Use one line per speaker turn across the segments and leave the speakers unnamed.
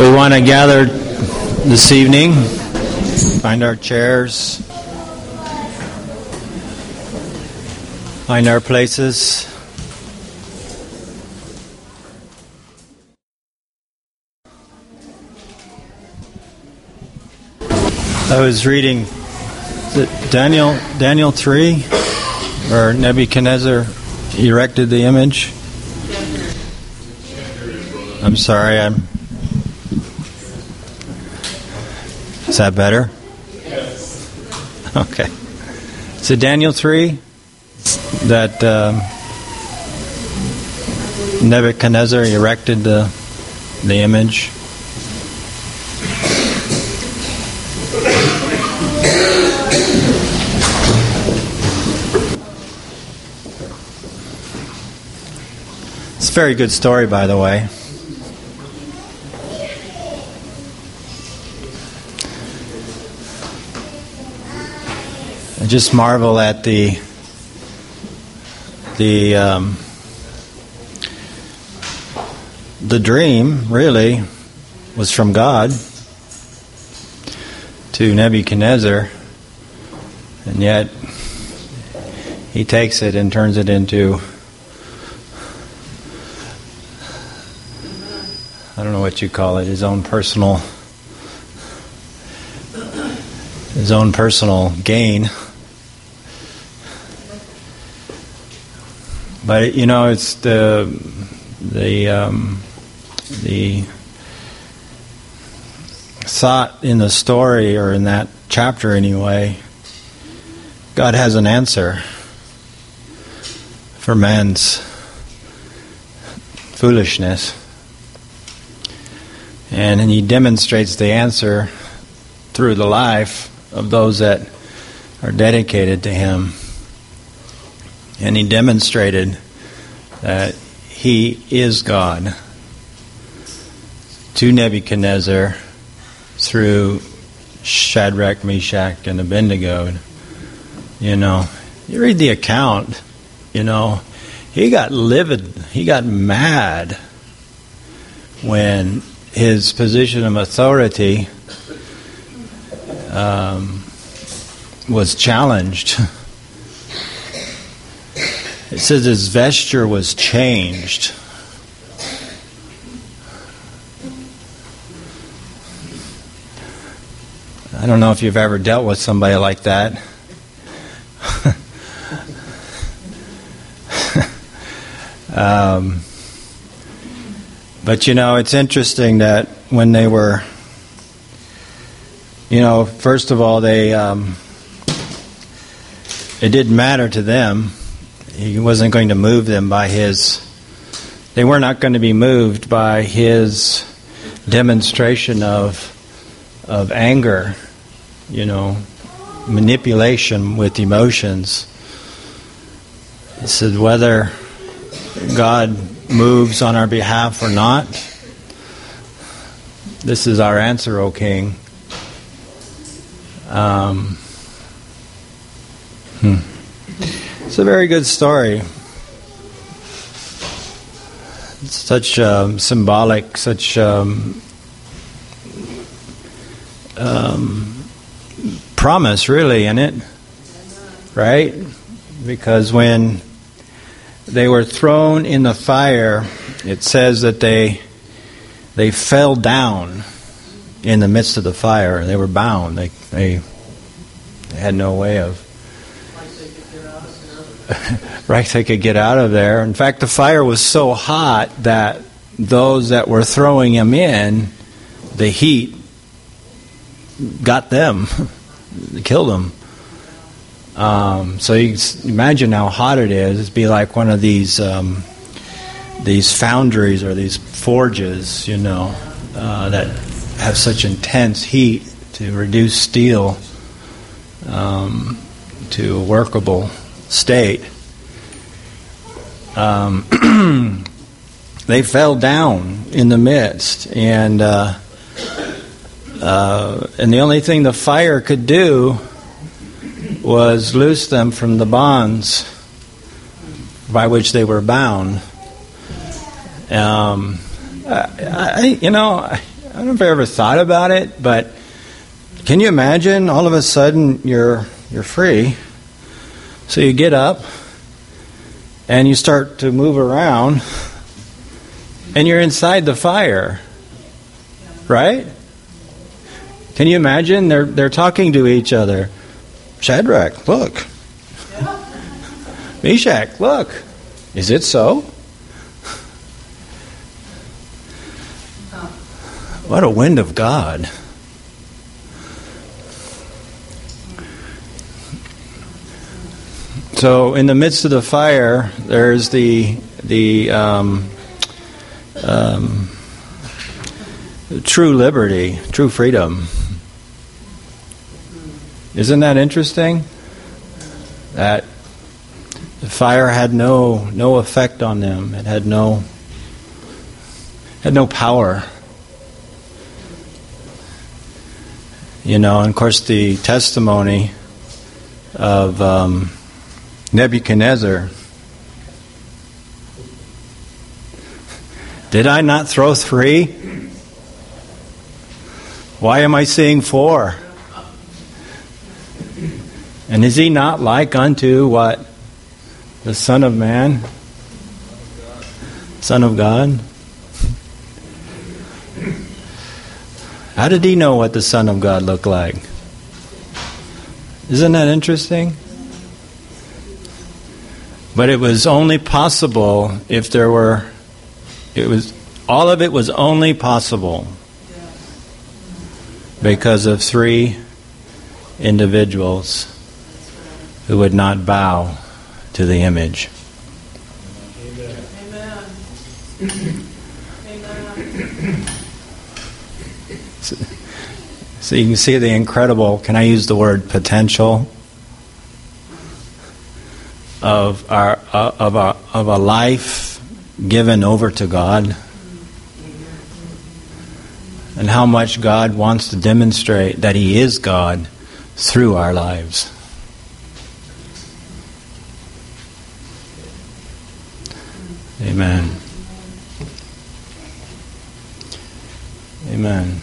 We want to gather this evening, find our chairs, find our places. I was reading Daniel 3, where Nebuchadnezzar erected the image. I'm sorry, Is that better? Yes. Okay. So Daniel 3, that Nebuchadnezzar erected the image. It's a very good story, by the way. I just marvel at the dream. Really, was from God to Nebuchadnezzar, and yet he takes it and turns it into, I don't know what you call it, his own personal gain. But it's the thought in the story, or in that chapter anyway. God has an answer for man's foolishness, and He demonstrates the answer through the life of those that are dedicated to Him. And He demonstrated that He is God to Nebuchadnezzar through Shadrach, Meshach, and Abednego. You read the account, he got livid, he got mad when his position of authority was challenged. It says his vesture was changed. I don't know if you've ever dealt with somebody like that. But it's interesting that when they were, first of all, it didn't matter to them. He wasn't going to move them by they were not going to be moved by his demonstration of anger, manipulation with emotions. He said, whether God moves on our behalf or not, this is our answer, O King. It's a very good story. It's such symbolic, such promise, really, in it, right? Because when they were thrown in the fire, it says that they fell down in the midst of the fire. They were bound. They had no way of. Right, they could get out of there. In fact, the fire was so hot that those that were throwing him in, the heat got them, killed them. So you imagine how hot it is. It'd be like one of these foundries or these forges, that have such intense heat to reduce steel to a workable state. They fell down in the midst, and the only thing the fire could do was loose them from the bonds by which they were bound. I I don't know if you ever thought about it, but can you imagine all of a sudden you're free? So you get up and you start to move around and you're inside the fire. Right? Can you imagine? They're talking to each other. Shadrach, look. Meshach, look. Is it so? What a wind of God. So in the midst of the fire, there's the true liberty, true freedom. Isn't that interesting? That the fire had no effect on them. It had no power. And of course the testimony of Nebuchadnezzar. Did I not throw 3? Why am I seeing 4? And is he not like unto what? The Son of Man? Son of God? How did he know what the Son of God looked like? Isn't that interesting? But it was only possible if there were... all of it was only possible because of 3 individuals who would not bow to the image.
Amen.
So you can see the incredible, can I use the word potential, of a life given over to God, and how much God wants to demonstrate that He is God through our lives. Amen. Amen.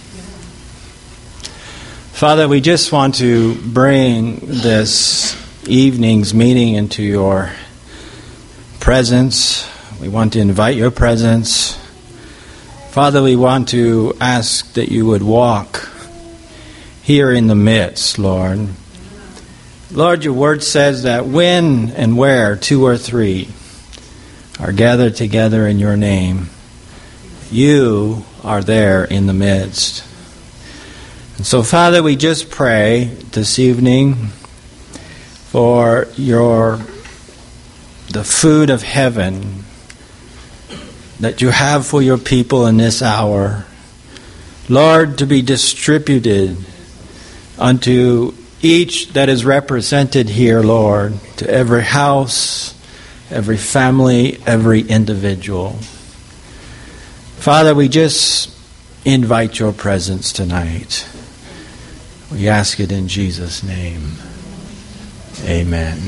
Father, we just want to bring this evening's meeting into your presence. We want to invite your presence. Father, we want to ask that you would walk here in the midst, Lord. Lord, your word says that when and where 2 or 3 are gathered together in your name, you are there in the midst. And so, Father, we just pray this evening for the food of heaven that you have for your people in this hour, Lord, to be distributed unto each that is represented here, Lord, to every house, every family, every individual. Father, we just invite your presence tonight. We ask it in Jesus' name. Amen.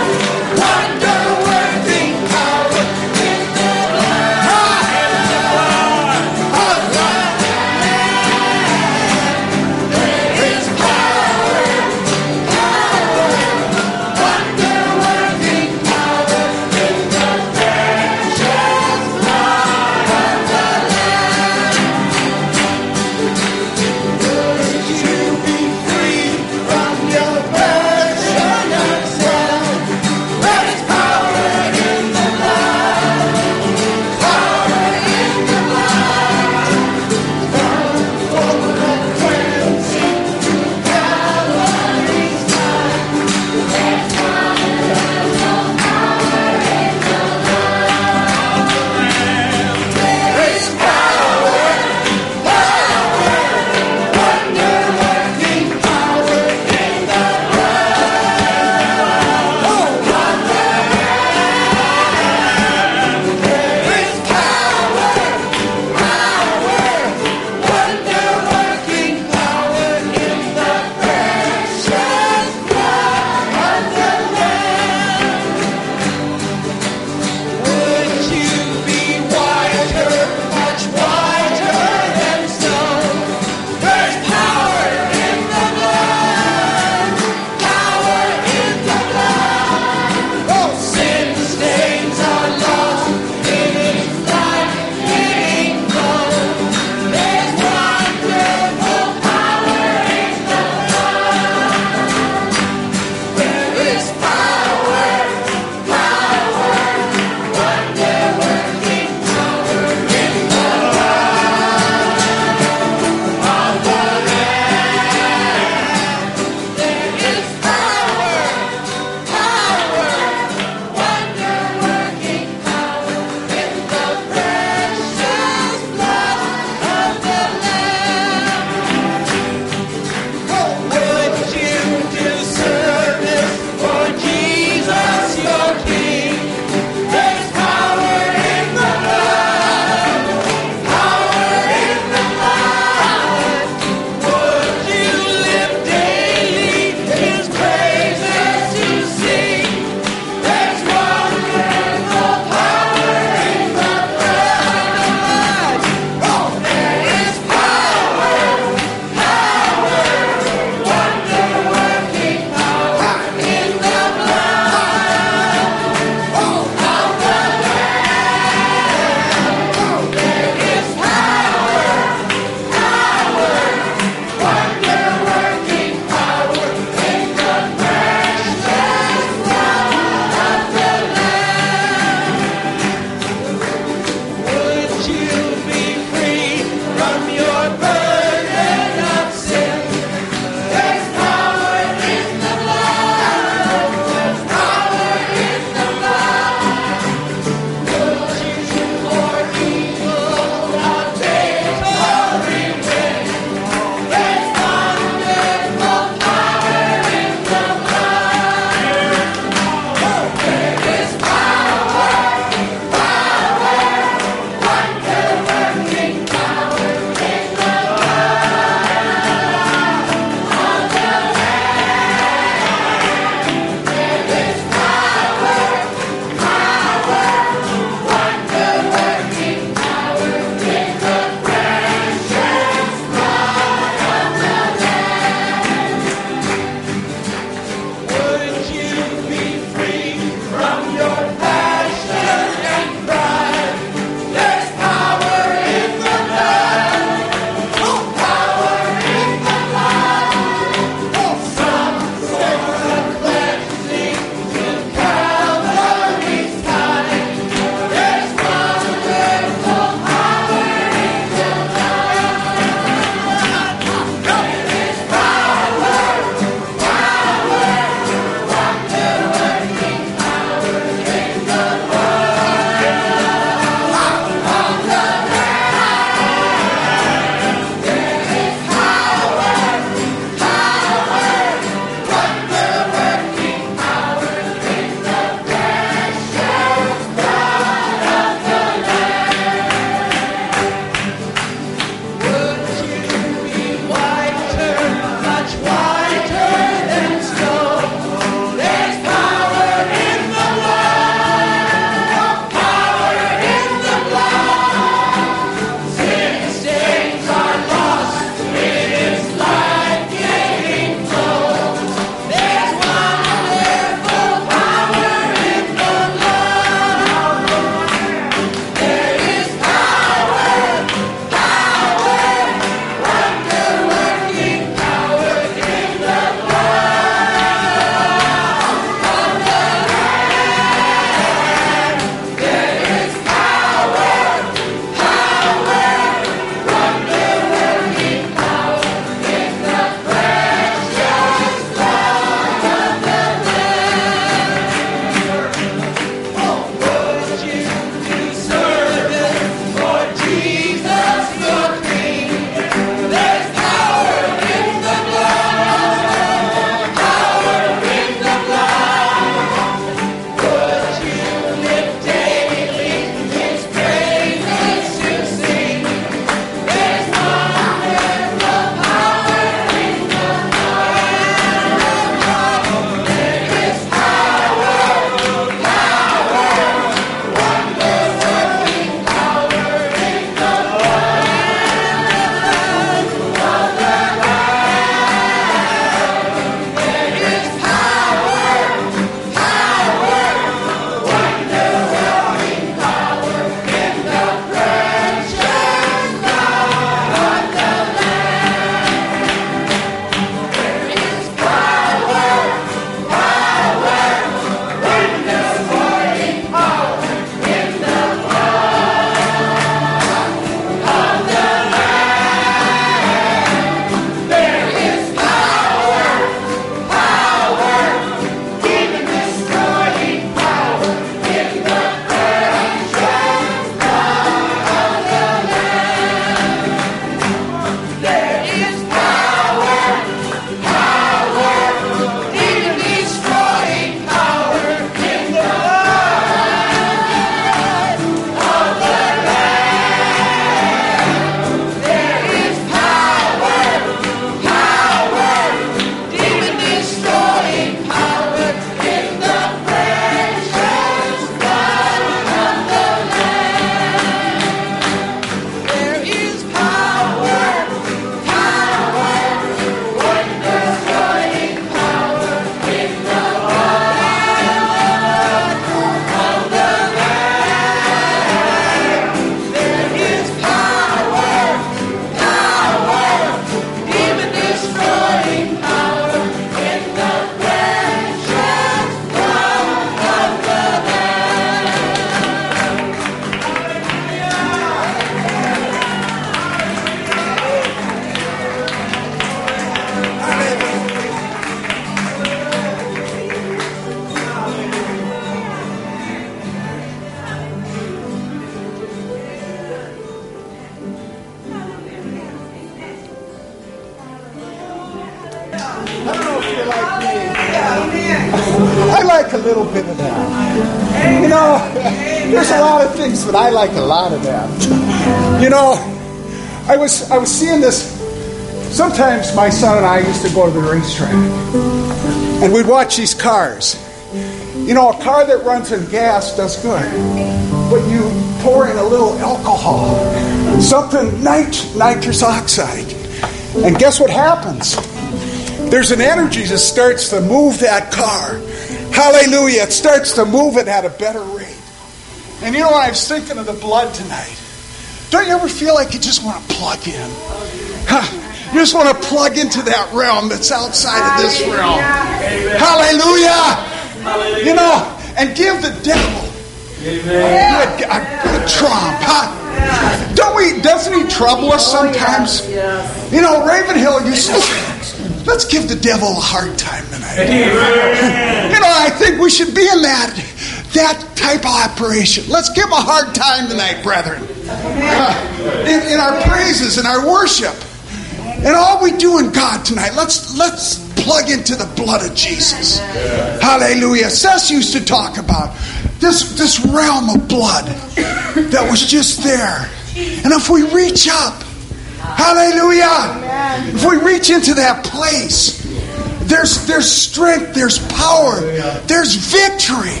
like a little bit of that. You know, there's a lot of things, but I like a lot of that. You know, I was seeing this. Sometimes my son and I used to go to the racetrack, and we'd watch these cars. You know, a car that runs on gas does good, but you pour in a little alcohol, something nitrous oxide, and guess what happens? There's an energy that starts to move that car. Hallelujah. It starts to move it at a better rate. And you know what? I was thinking of the blood tonight. Don't you ever feel like you just want to plug in? You just want to plug into that realm that's outside of this realm. Hallelujah. You know, and give the devil a good trump. Huh? Doesn't he trouble us sometimes? You know, Ravenhill used to say, let's give the devil a hard time tonight. You know, I think we should be in that type of operation. Let's give him a hard time tonight, brethren. In our praises, in our worship. And all we do in God tonight, let's plug into the blood of Jesus. Hallelujah. Seth used to talk about this realm of blood that was just there. And if we reach up, hallelujah, if we reach into that place, there's strength, there's power, there's victory.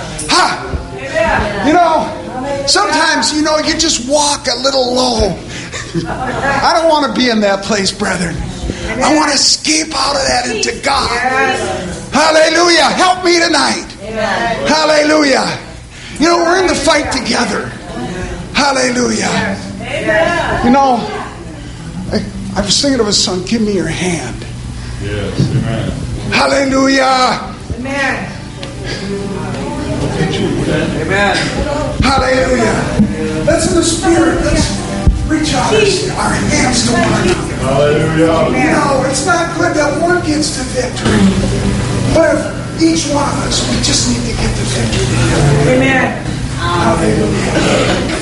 You know, sometimes, you know, you just walk a little low. I don't want to be in that place, brethren. I want to escape out of that into God. Hallelujah. Help me tonight. Hallelujah. You know, we're in the fight together. Hallelujah. You know, I was thinking of a song, Give Me Your Hand.
Yes, amen.
Hallelujah.
Amen.
Amen. Hallelujah. Let's in the Spirit. Let's reach out our hands to one another.
Hallelujah.
You know, it's not good that one gets the victory. But if each one of us, we just need to get the victory together.
Amen.
Hallelujah.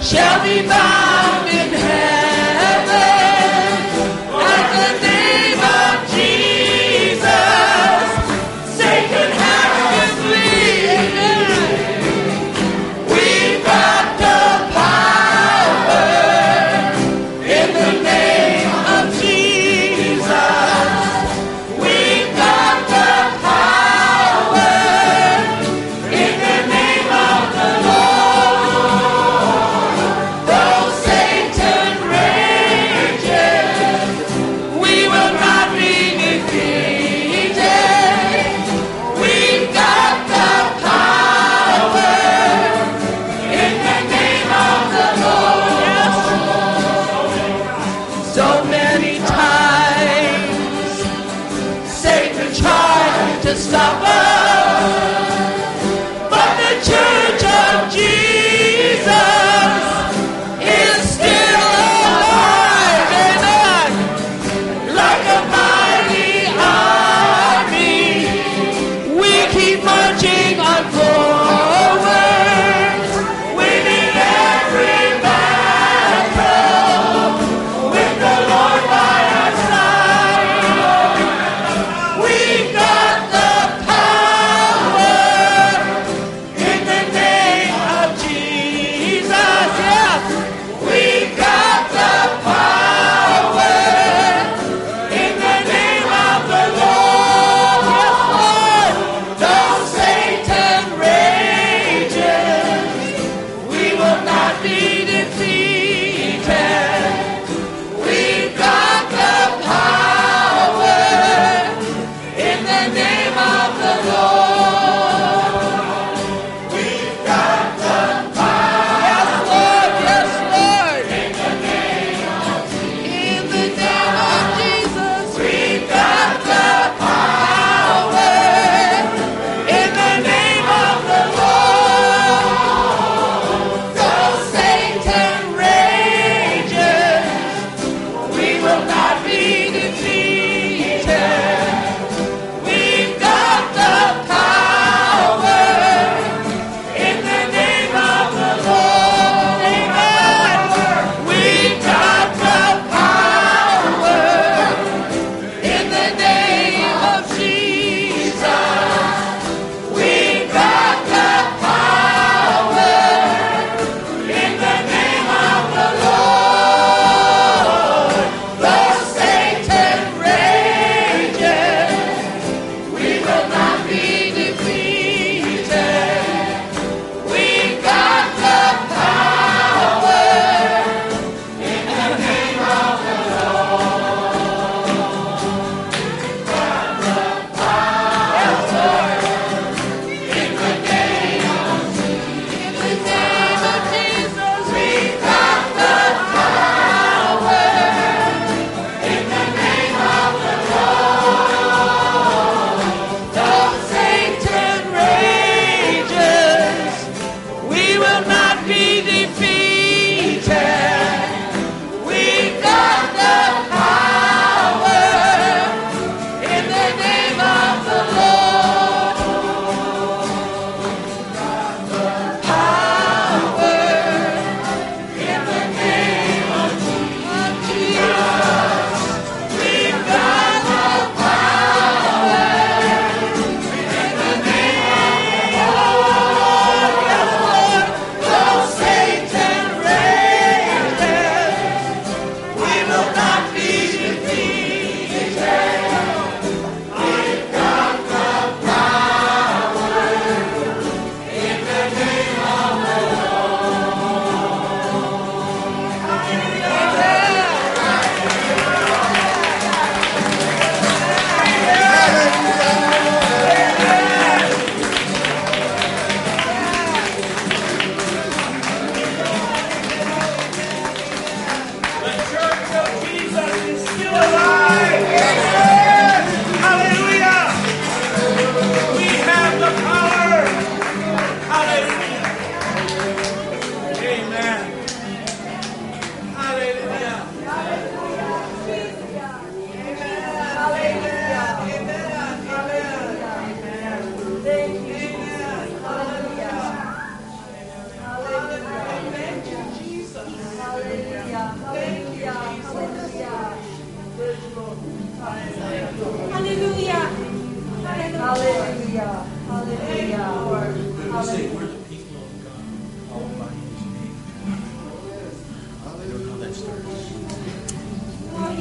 shall be found in heaven at the name of Jesus. Satan has to flee. We've got the power in the name of Jesus. We've got the power in the name of the Lord. Those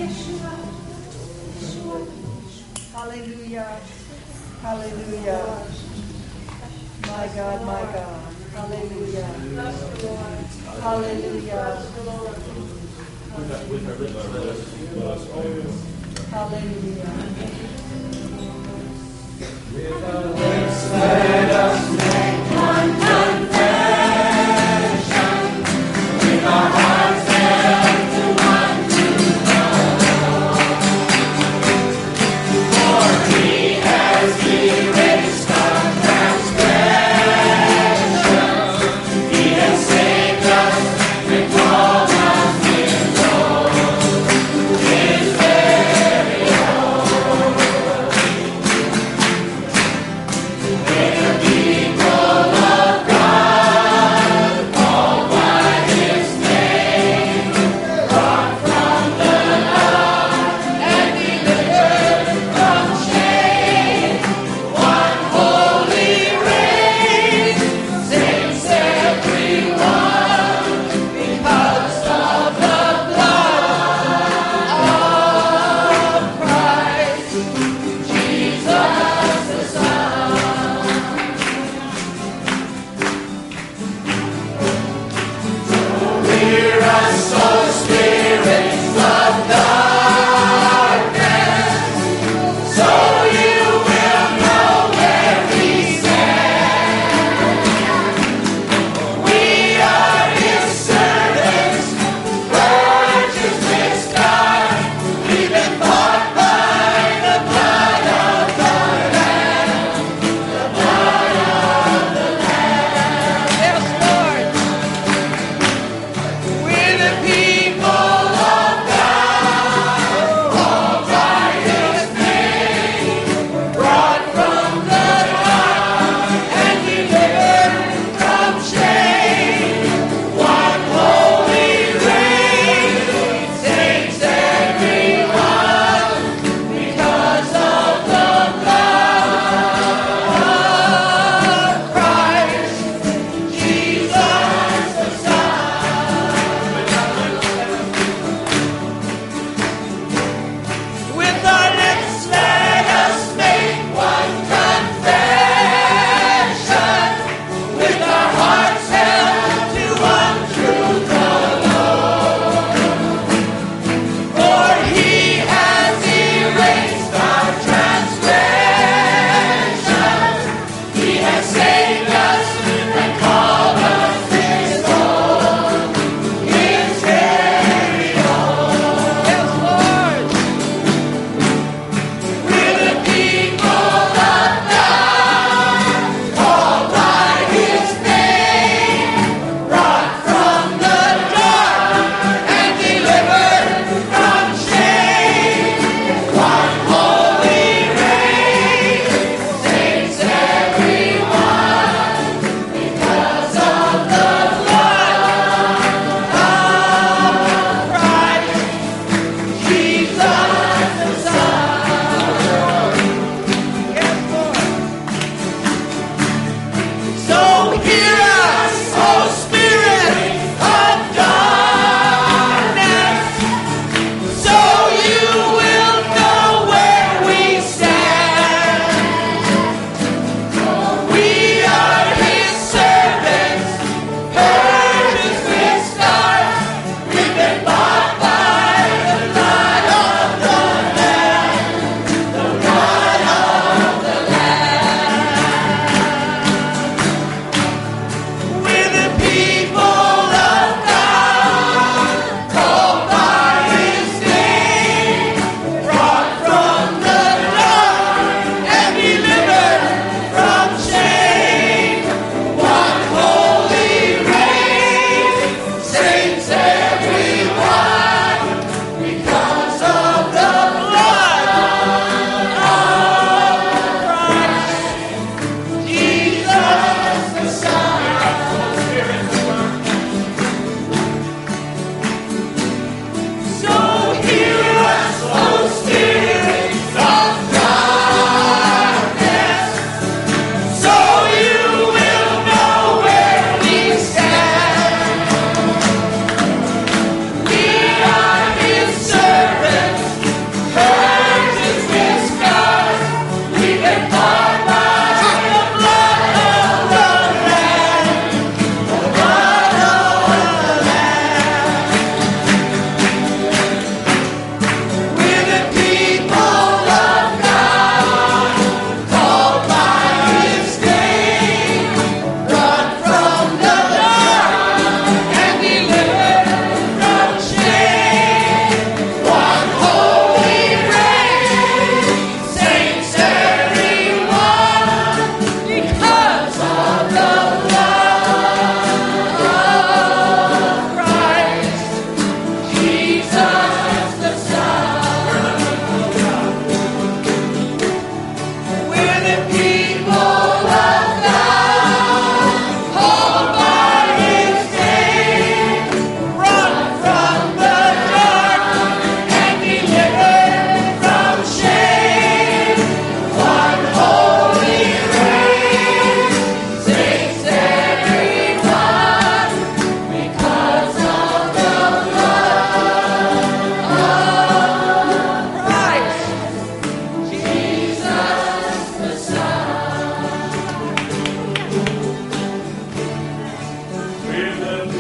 Hallelujah. Hallelujah. My God, my God. Hallelujah. Hallelujah.
Let us make one confession with our hearts held to one another. For He has erased our transgressions. He has saved us and called us His own. His very own.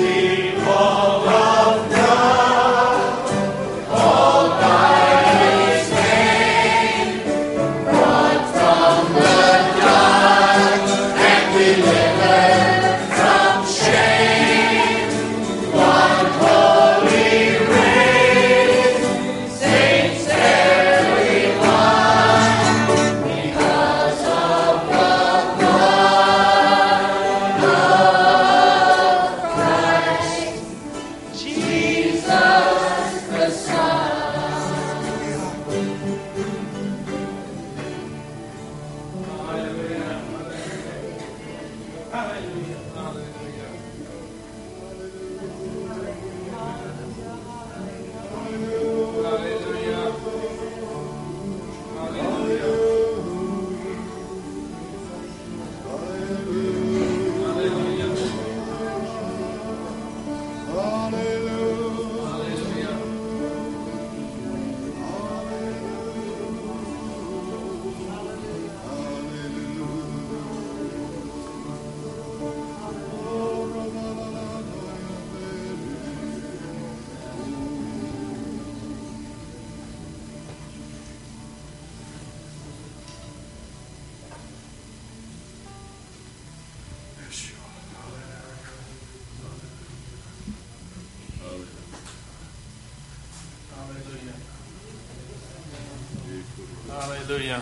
Hallelujah.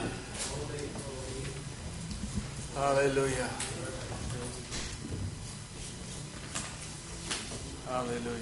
Hallelujah. Hallelujah.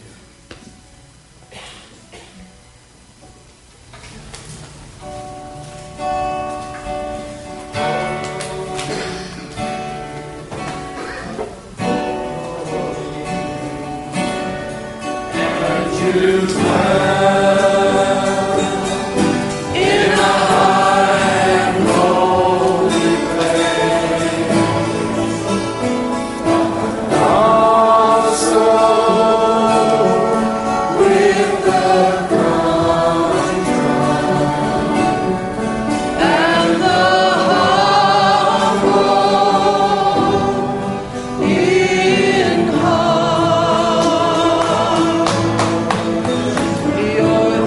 Your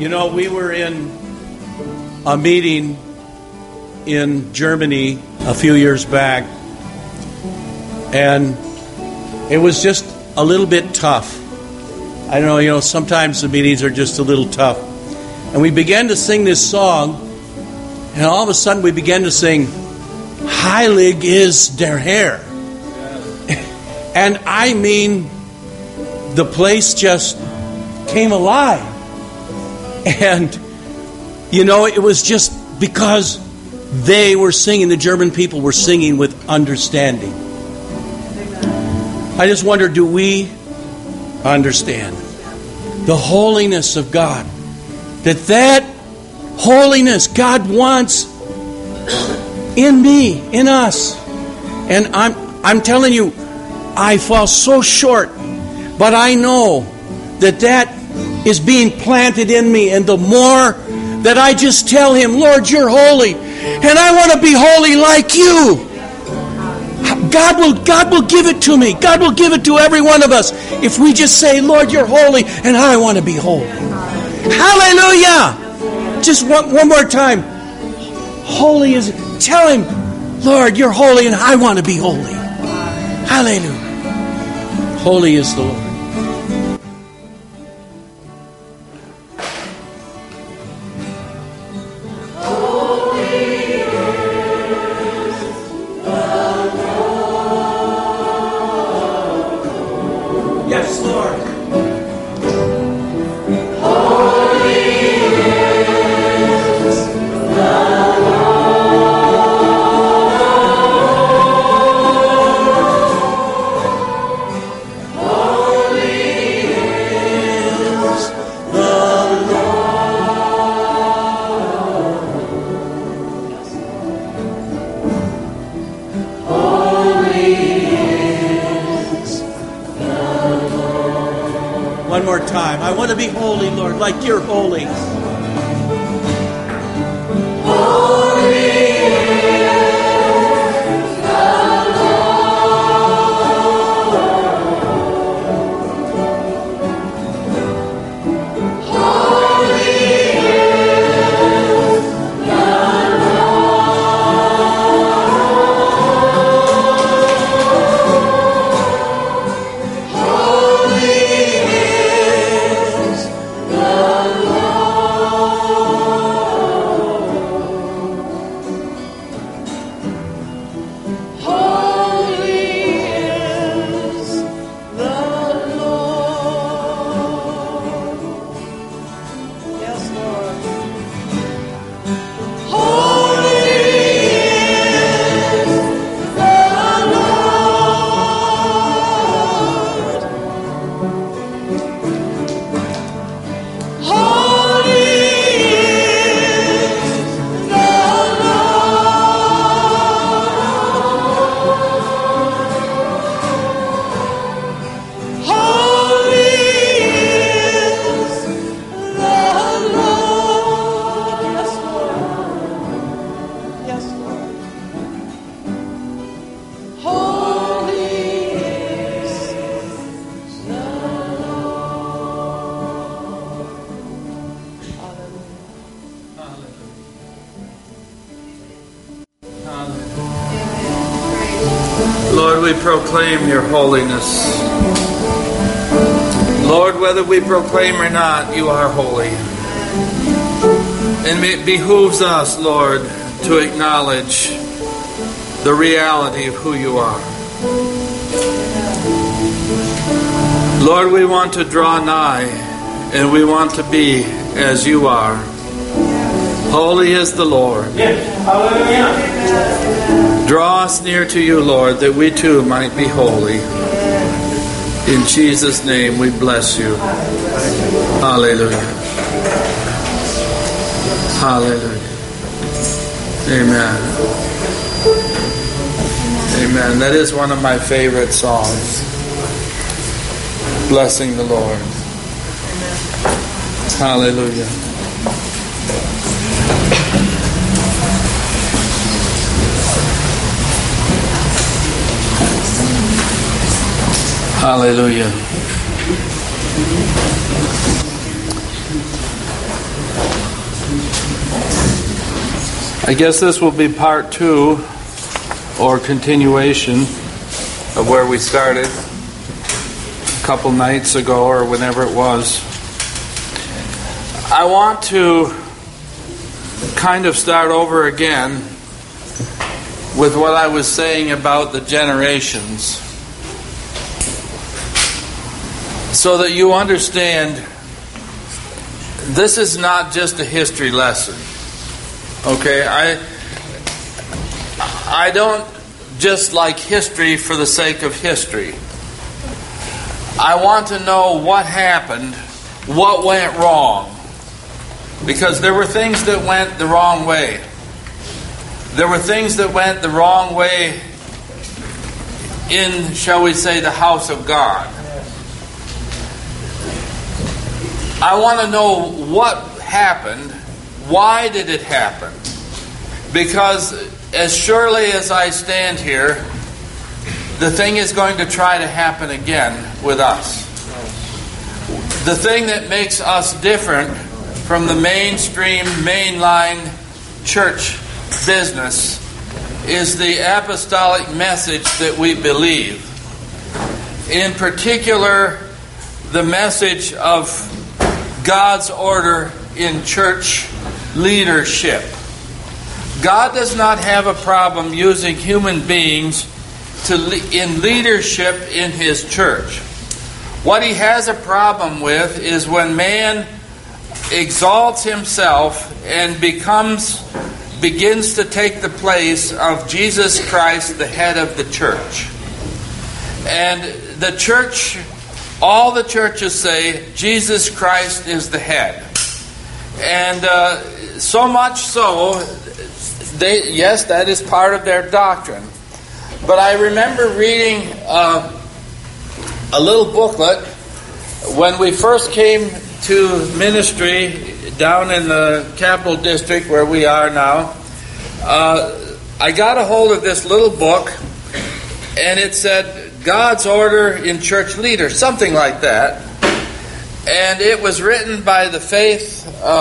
You know, we were in a meeting in Germany a few years back, and it was just a little bit tough. I don't know, you know, sometimes the meetings are just a little tough. And we began to sing this song, and all of a sudden we began to sing, Heilig is der Herr. And I mean, the place just came alive. And, you know, it was just because they were singing, the German people were singing with understanding. I just wonder, do we understand the holiness of God? That holiness God wants in me, in us. And I'm telling you, I fall so short, but I know that is being planted in me, and the more that I just tell Him, Lord, you're holy, and I want to be holy like you, God will give it to me. God will give it to every one of us if we just say, Lord, you're holy, and I want to be holy. Hallelujah! Just one more time. Holy is, tell Him, Lord, you're holy, and I want to be holy. Hallelujah. Holy is the Lord. Yes, Lord. One more time. I want to be holy, Lord, like you're holy.
Lord, we proclaim your holiness. Lord, whether we proclaim or not, you are holy. And it behooves us, Lord, to acknowledge the reality of who you are. Lord, we want to draw nigh, and we want to be as you are. Holy is the Lord. Draw us near to you, Lord, that we too might be holy. In Jesus' name we bless you. Hallelujah. Hallelujah. Amen. Amen. That is one of my favorite songs. Blessing the Lord. Hallelujah. Hallelujah. I guess this will be part 2 or continuation of where we started a couple nights ago or whenever it was. I want to kind of start over again with what I was saying about the generations, so that you understand this is not just a history lesson. Okay, I don't just like history for the sake of history. I want to know what happened, what went wrong. Because there were things that went the wrong way. There were things that went the wrong way in, shall we say, the house of God. I want to know what happened. Why did it happen? Because as surely as I stand here, the thing is going to try to happen again with us. The thing that makes us different from the mainstream, mainline church business is the apostolic message that we believe. In particular, the message of God's order in church leadership. God does not have a problem using human beings in leadership in His church. What He has a problem with is when man exalts himself and begins to take the place of Jesus Christ, the head of the church. And the church, all the churches say Jesus Christ is the head. And so much so, yes, that is part of their doctrine. But I remember reading a little booklet when we first came to ministry down in the Capital District where we are now. I got a hold of this little book, and it said God's Order in Church Leaders, something like that. And it was written by the Faith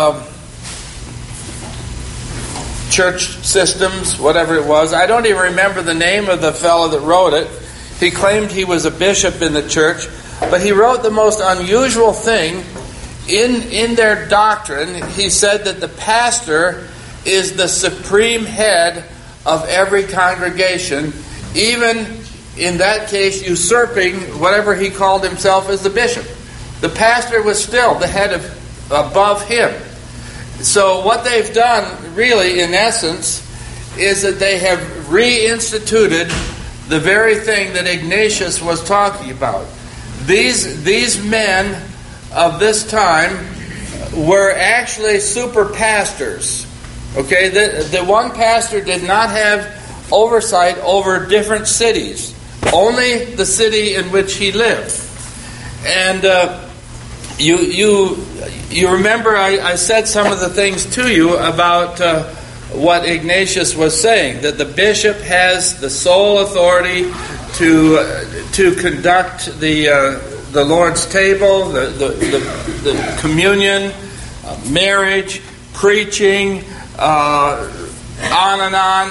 Church Systems, whatever it was. I don't even remember the name of the fellow that wrote it. He claimed he was a bishop in the church, but he wrote the most unusual thing. In their doctrine, he said that the pastor is the supreme head of every congregation, even in that case usurping whatever he called himself as the bishop. The pastor was still the head above him. So what they've done, really, in essence, is that they have reinstituted the very thing that Ignatius was talking about. These men of this time were actually super pastors. Okay, the one pastor did not have oversight over different cities, only the city in which he lived. And you remember I said some of the things to you about what Ignatius was saying, that the bishop has the sole authority to conduct the Lord's table, the communion, marriage, preaching, on and on.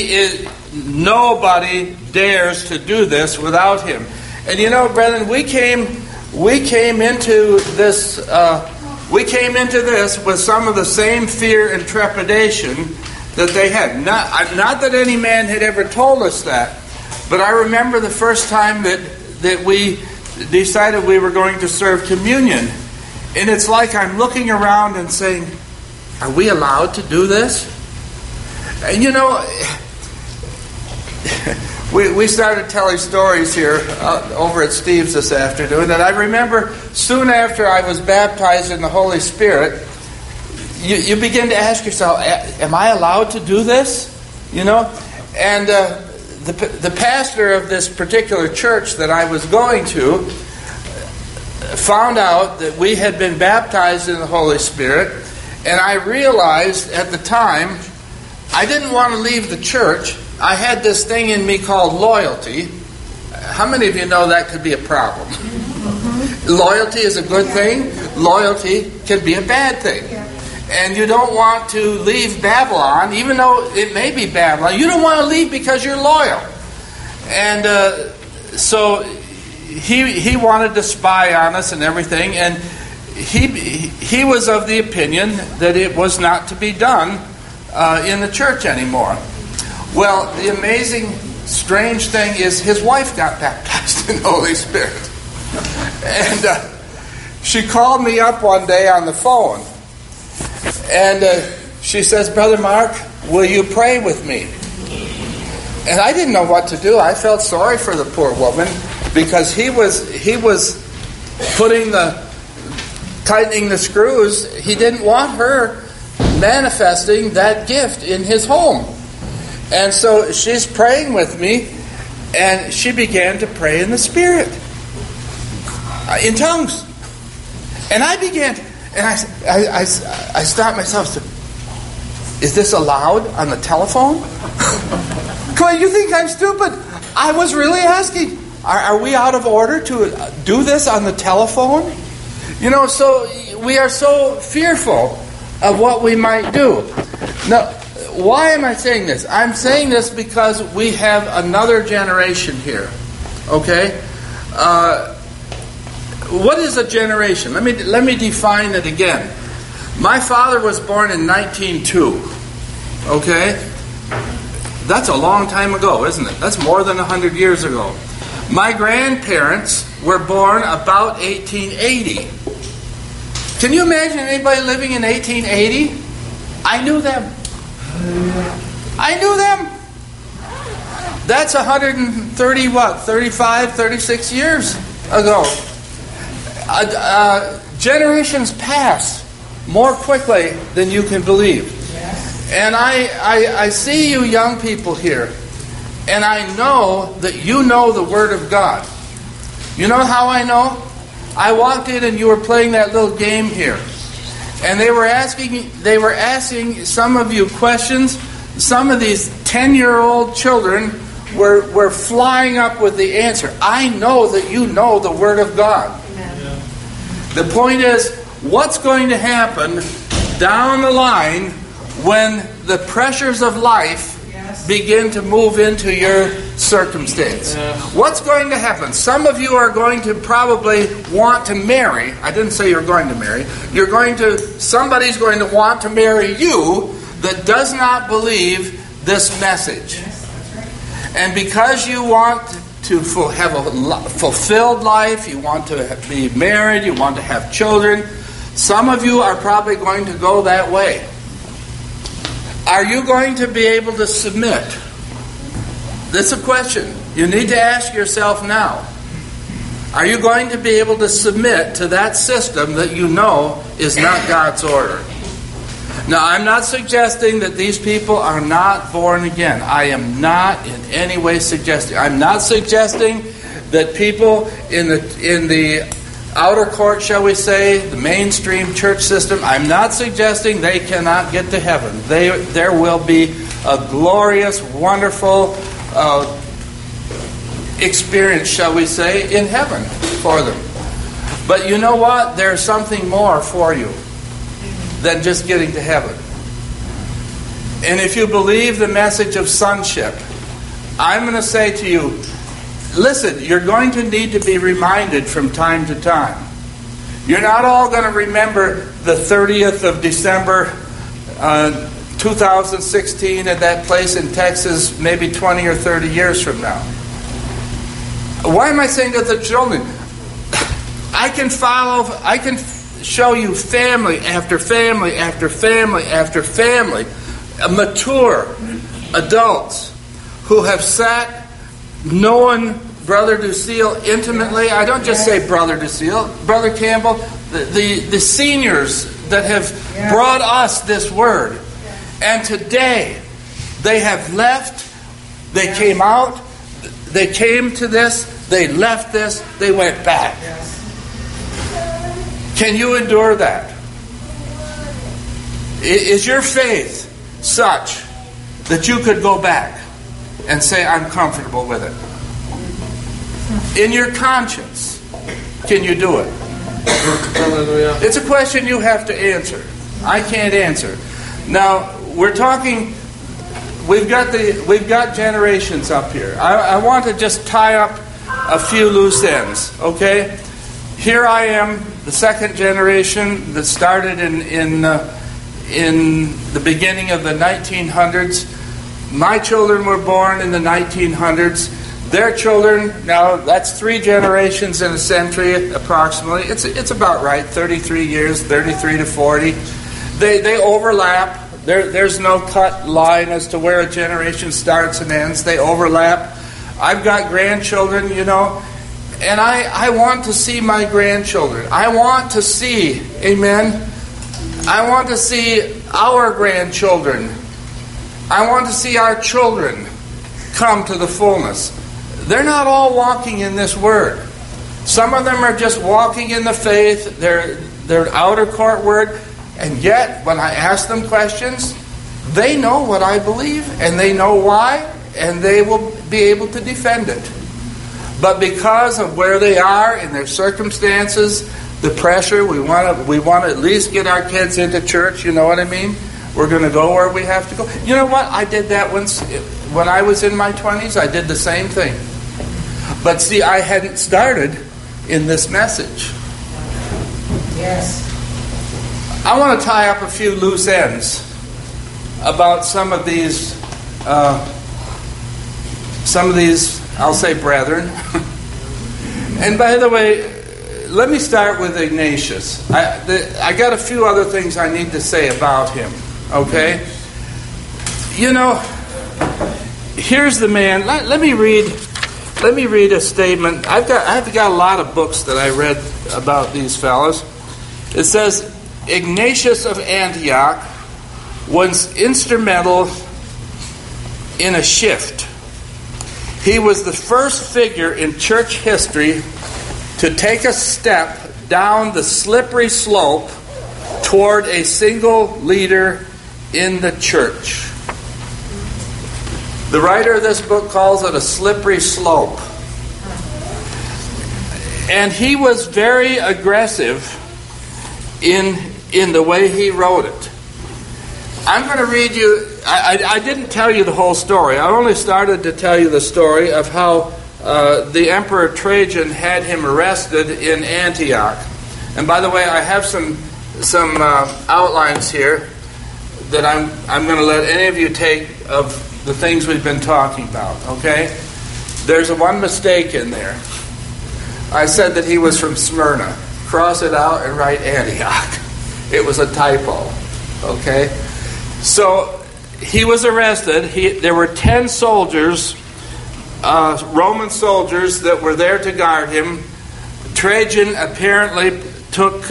Nobody dares to do this without him. And you know, brethren, we came into this with some of the same fear and trepidation that they had. Not that any man had ever told us that, but I remember the first time that we decided we were going to serve communion. And it's like I'm looking around and saying, are we allowed to do this? And you know, we started telling stories here over at Steve's this afternoon. And I remember soon after I was baptized in the Holy Spirit, you begin to ask yourself, am I allowed to do this? You know? And the pastor of this particular church that I was going to found out that we had been baptized in the Holy Spirit, and I realized at the time I didn't want to leave the church. I had this thing in me called loyalty. How many of you know that could be a problem? Loyalty is a good thing. Loyalty can be a bad thing. and you don't want to leave Babylon, even though it may be Babylon. You don't want to leave because you're loyal. And so he wanted to spy on us and everything, and he was of the opinion that it was not to be done in the church anymore. Well, the amazing, strange thing is his wife got baptized in the Holy Spirit. And she called me up one day on the phone. And she says, "Brother Mark, will you pray with me?" And I didn't know what to do. I felt sorry for the poor woman because he was tightening the screws. He didn't want her manifesting that gift in his home. And so she's praying with me, and she began to pray in the Spirit, in tongues. And I began to, and I stopped myself. Is this allowed on the telephone? Clay, you think I'm stupid? I was really asking, are we out of order to do this on the telephone? You know, so we are so fearful of what we might do. Now, why am I saying this? I'm saying this because we have another generation here. Okay? What is a generation? Let me define it again. My father was born in 1902. Okay? That's a long time ago, isn't it? That's more than 100 years ago. My grandparents were born about 1880. Can you imagine anybody living in 1880? I knew them. That's 36 years ago. Generations pass more quickly than you can believe. And I see you young people here, and I know that you know the Word of God. You know how I know? I walked in and you were playing that little game here. And they were asking some of you questions. Some of these 10-year-old children were flying up with the answer. I know that you know the Word of God. Amen. The point is, what's going to happen down the line when the pressures of life begin to move into your circumstance? What's going to happen? Some of you are going to probably want to marry. I didn't say you're going to marry. Somebody's going to want to marry you that does not believe this message. And because you want to have a fulfilled life, you want to be married, you want to have children, some of you are probably going to go that way. Are you going to be able to submit? That's a question you need to ask yourself now. Are you going to be able to submit to that system that you know is not God's order? Now, I'm not suggesting that these people are not born again. I am not in any way suggesting. I'm not suggesting that people in the outer court, shall we say, the mainstream church system, I'm not suggesting they cannot get to heaven. There will be a glorious, wonderful experience, shall we say, in heaven for them. But you know what? There's something more for you than just getting to heaven. And if you believe the message of sonship, I'm going to say to you, listen, you're going to need to be reminded from time to time. You're not all going to remember the 30th of December 2016 at that place in Texas maybe 20 or 30 years from now. Why am I saying to the children? I can show you family after family after family after family, mature adults who have sat knowing Brother Ducille intimately. I don't just say Brother Ducille, Brother Campbell, the seniors that have brought us this word. And today they have left, they came out, they came to this, they left this, they went back. Can you endure that? Is your faith such that you could go back and say, I'm comfortable with it? In your conscience, can you do it? It's a question you have to answer. I can't answer. Now, we're talking, we've got generations up here. I want to just tie up a few loose ends, okay? Here I am, the second generation that started in the beginning of the 1900s. My children were born in the 1900s. Their children, now that's 3 generations in a century approximately. It's about right, 33 years, 33 to 40. They overlap. There's no cut line as to where a generation starts and ends. They overlap. I've got grandchildren, you know, and I want to see my grandchildren. I want to see, amen, I want to see our grandchildren. I want to see our children come to the fullness. They're not all walking in this word. Some of them are just walking in the faith. They're outer court word. And yet, when I ask them questions, they know what I believe, and they know why, and they will be able to defend it. But because of where they are in their circumstances, the pressure, we want to at least get our kids into church, you know what I mean? We're going to go where we have to go. You know what? I did that once when I was in my 20s. I did the same thing. But see, I hadn't started in this message.
Yes.
I want to tie up a few loose ends about some of these, I'll say brethren. And by the way, let me start with Ignatius. I got a few other things I need to say about him. Okay? You know, here's the man. Let me read a statement. I've got a lot of books that I read about these fellows. It says, Ignatius of Antioch was instrumental in a shift. He was the first figure in church history to take a step down the slippery slope toward a single leader in the church. The writer of this book calls it a slippery slope. And he was very aggressive in the way he wrote it. I'm going to read you, I didn't tell you the whole story. I only started to tell you the story of how the Emperor Trajan had him arrested in Antioch. And by the way, I have some outlines here that I'm going to let any of you take of the things we've been talking about, okay? There's one mistake in there. I said that he was from Smyrna. Cross it out and write Antioch. It was a typo, okay? So he was arrested. There were 10 soldiers, Roman soldiers, that were there to guard him. Trajan apparently took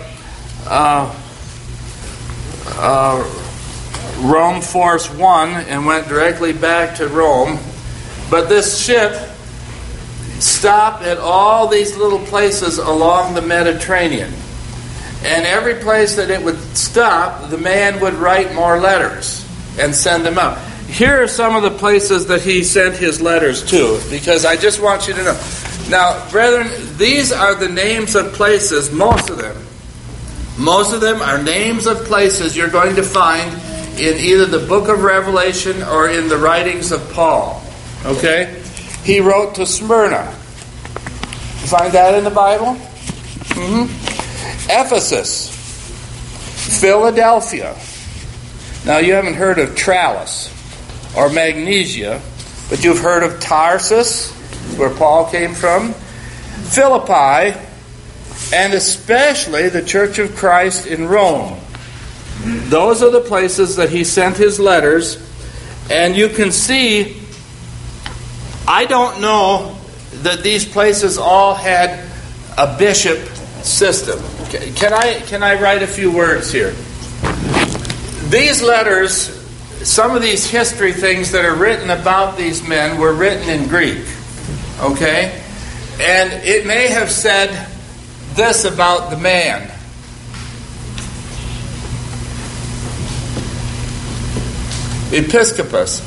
Rome Force 1 and went directly back to Rome. But this ship stopped at all these little places along the Mediterranean. And every place that it would stop, the man would write more letters and send them out. Here are some of the places that he sent his letters to, because I just want you to know. Now, brethren, these are the names of places, most of them. Most of them are names of places you're going to find in either the book of Revelation or in the writings of Paul. Okay? He wrote to Smyrna. You find that in the Bible? Mm-hmm. Ephesus. Philadelphia. Now, you haven't heard of Tralles or Magnesia, but you've heard of Tarsus, where Paul came from. Philippi, and especially the Church of Christ in Rome. Those are the places that he sent his letters. And you can see, I don't know that these places all had a bishop system. Can I write a few words here? These letters, some of these history things that are written about these men were written in Greek. Okay? And it may have said this about the man. Episcopus.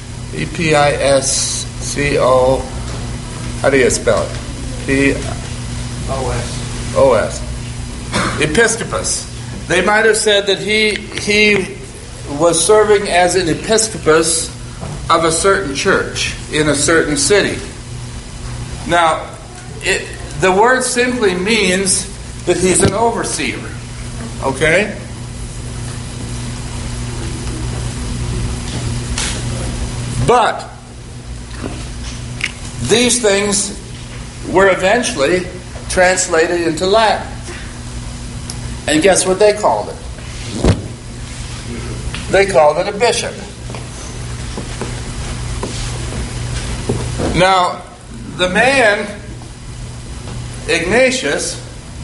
E-P-I-S-C-O. How do you spell it? P-O-S. Episcopus. They might have said that he was serving as an episcopus of a certain church in a certain city. Now, the word simply means that he's an overseer. Okay? But these things were eventually translated into Latin. And guess what they called it? They called it a bishop. Now, the man, Ignatius,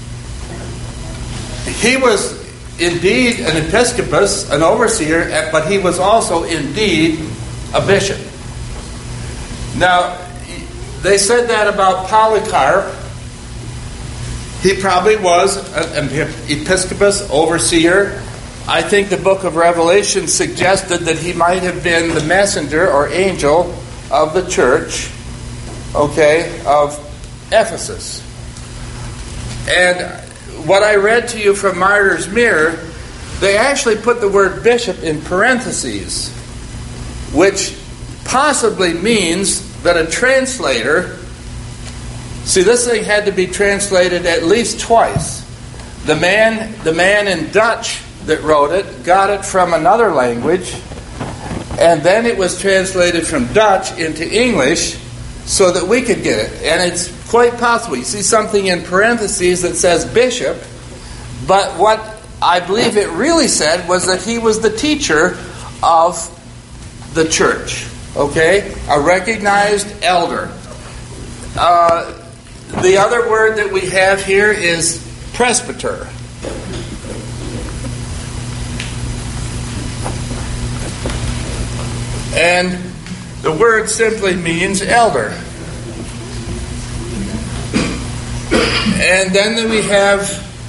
he was indeed an episcopus, an overseer, but he was also indeed a bishop. Now, they said that about Polycarp. He probably was an episcopus, overseer. I think the book of Revelation suggested that he might have been the messenger or angel of the church, of Ephesus. And what I read to you from Martyr's Mirror, they actually put the word bishop in parentheses, which possibly means that a translator, see, this thing had to be translated at least twice. The man in Dutch that wrote it got it from another language, and then it was translated from Dutch into English so that we could get it. And it's quite possible. You see something in parentheses that says bishop, but what I believe it really said was that he was the teacher of the church. A recognized elder. The other word that we have here is presbyter. And the word simply means elder. And then we have,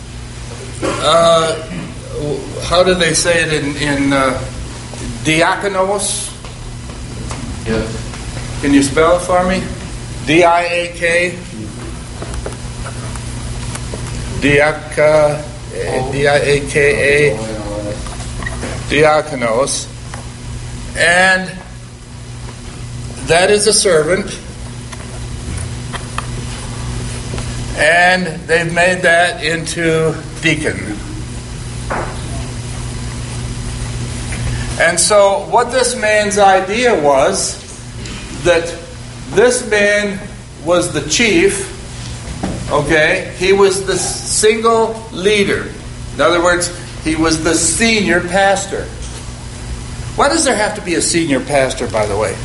how do they say it in diakonos?
Yeah.
Can you spell it for me? D-I-A-K? D-I-A-K-A. Diakonos. And that is a servant. And they've made that into deacon. And so what this man's idea was that this man was the chief, he was the single leader. In other words, he was the senior pastor. Why does there have to be a senior pastor, by the way?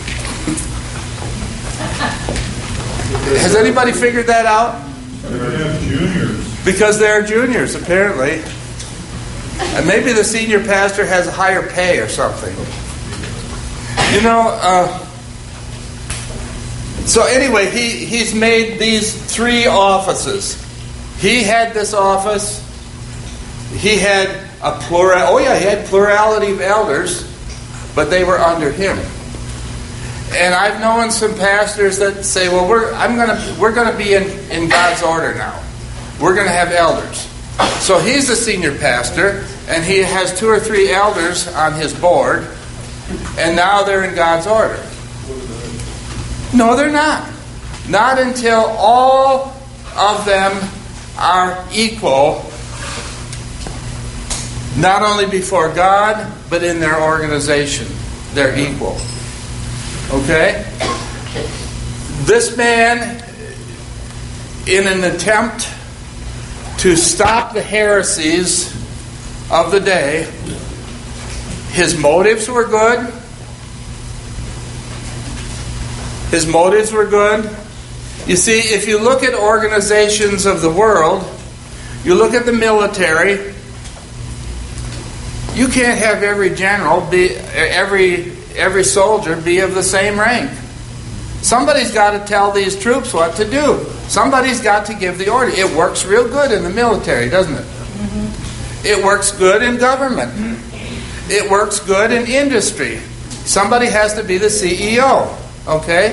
Has anybody figured that out?
They have juniors.
Because they're juniors, apparently. And maybe the senior pastor has a higher pay or something. So anyway, he's made these three offices. He had this office. He had he had plurality of elders, but they were under him. And I've known some pastors that say, well, we're going to be in God's order now. We're going to have elders. So he's the senior pastor, and he has 2 or 3 elders on his board, and now they're in God's order. No, they're not. Not until all of them are equal, not only before God, but in their organization. They're equal. This man, in an attempt to stop the heresies of the day, his motives were good. His motives were good. You see, if you look at organizations of the world, you look at the military, you can't have every general every soldier be of the same rank. Somebody's got to tell these troops what to do. Somebody's got to give the order. It works real good in the military, doesn't it? Mm-hmm. It works good in government. It works good in industry. Somebody has to be the CEO,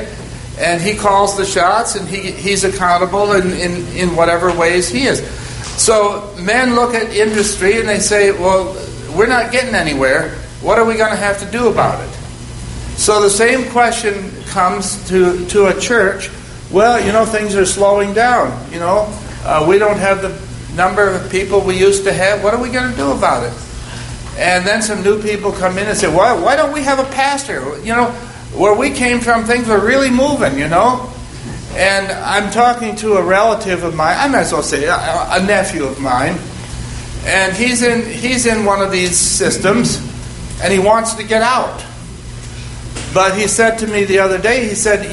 And he calls the shots, and he's accountable in whatever ways he is. So men look at industry and they say, well, we're not getting anywhere. What are we going to have to do about it? So the same question comes to a church. Well, things are slowing down. We don't have the number of people we used to have. What are we going to do about it? And then some new people come in and say, well, why don't we have a pastor? Where we came from, things were really moving, And I'm talking to a relative of mine, I might as well say a nephew of mine, and he's in one of these systems, and he wants to get out. But he said to me the other day, he said,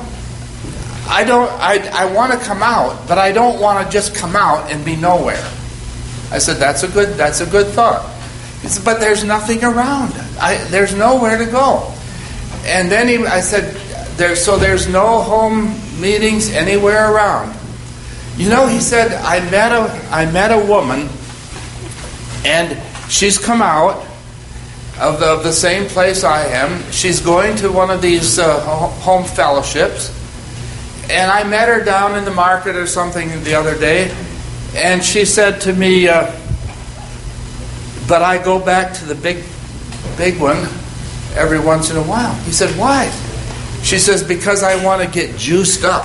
I want to come out, but I don't want to just come out and be nowhere. I said, that's a good thought. He said, but there's nothing around. There's nowhere to go. And then I said, there's no home meetings anywhere around. He said, I met a woman, and she's come out of the same place I am. She's going to one of these home fellowships. And I met her down in the market or something the other day, and she said to me, but I go back to the big one every once in a while. He said, why? She says, because I want to get juiced up.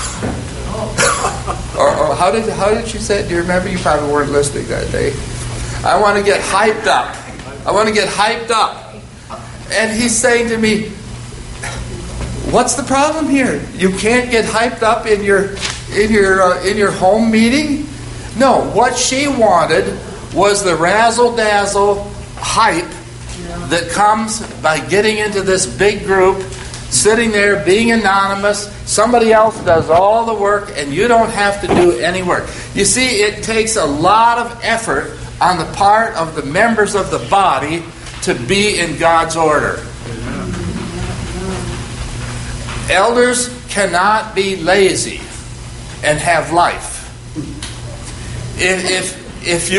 or how did she say it? Do you remember? You probably weren't listening that day. I want to get hyped up. I want to get hyped up. And he's saying to me, what's the problem here? You can't get hyped up in your home meeting? No, what she wanted was the razzle-dazzle hype that comes by getting into this big group, sitting there, being anonymous. Somebody else does all the work, and you don't have to do any work. You see, it takes a lot of effort on the part of the members of the body to be in God's order. Elders cannot be lazy and have life. If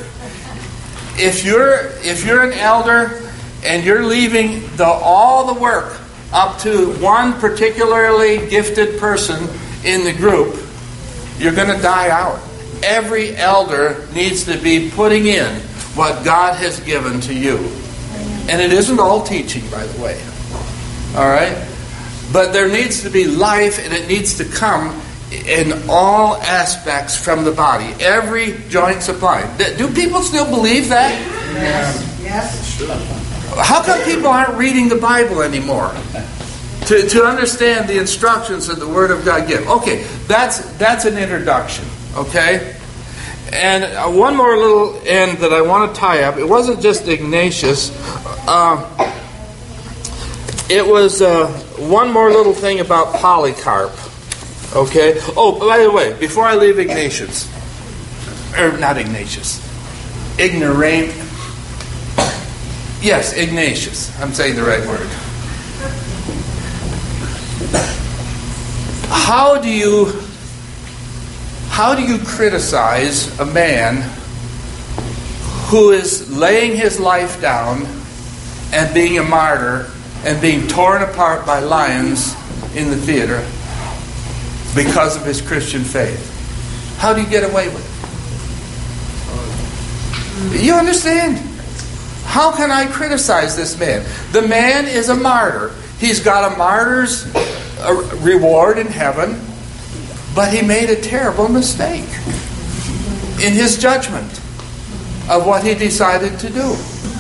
you're an elder and you're leaving all the work up to one particularly gifted person in the group, you're going to die out. Every elder needs to be putting in what God has given to you. And it isn't all teaching, by the way. All right? But there needs to be life, and it needs to come in all aspects from the body. Every joint supplied. Do people still believe that?
Yes.
How come people aren't reading the Bible anymore to understand the instructions that the Word of God gives? Okay, that's an introduction. Okay, and one more little end that I want to tie up. It wasn't just Ignatius. It was one more little thing about Polycarp. Okay. Oh, by the way, before I leave Ignatius, or not Ignatius, Ignoramus. Yes, Ignatius. I'm saying the right word. How do you criticize a man who is laying his life down and being a martyr and being torn apart by lions in the theater because of his Christian faith? How do you get away with it? You understand? How can I criticize this man? The man is a martyr. He's got a martyr's reward in heaven, but he made a terrible mistake in his judgment of what he decided to do.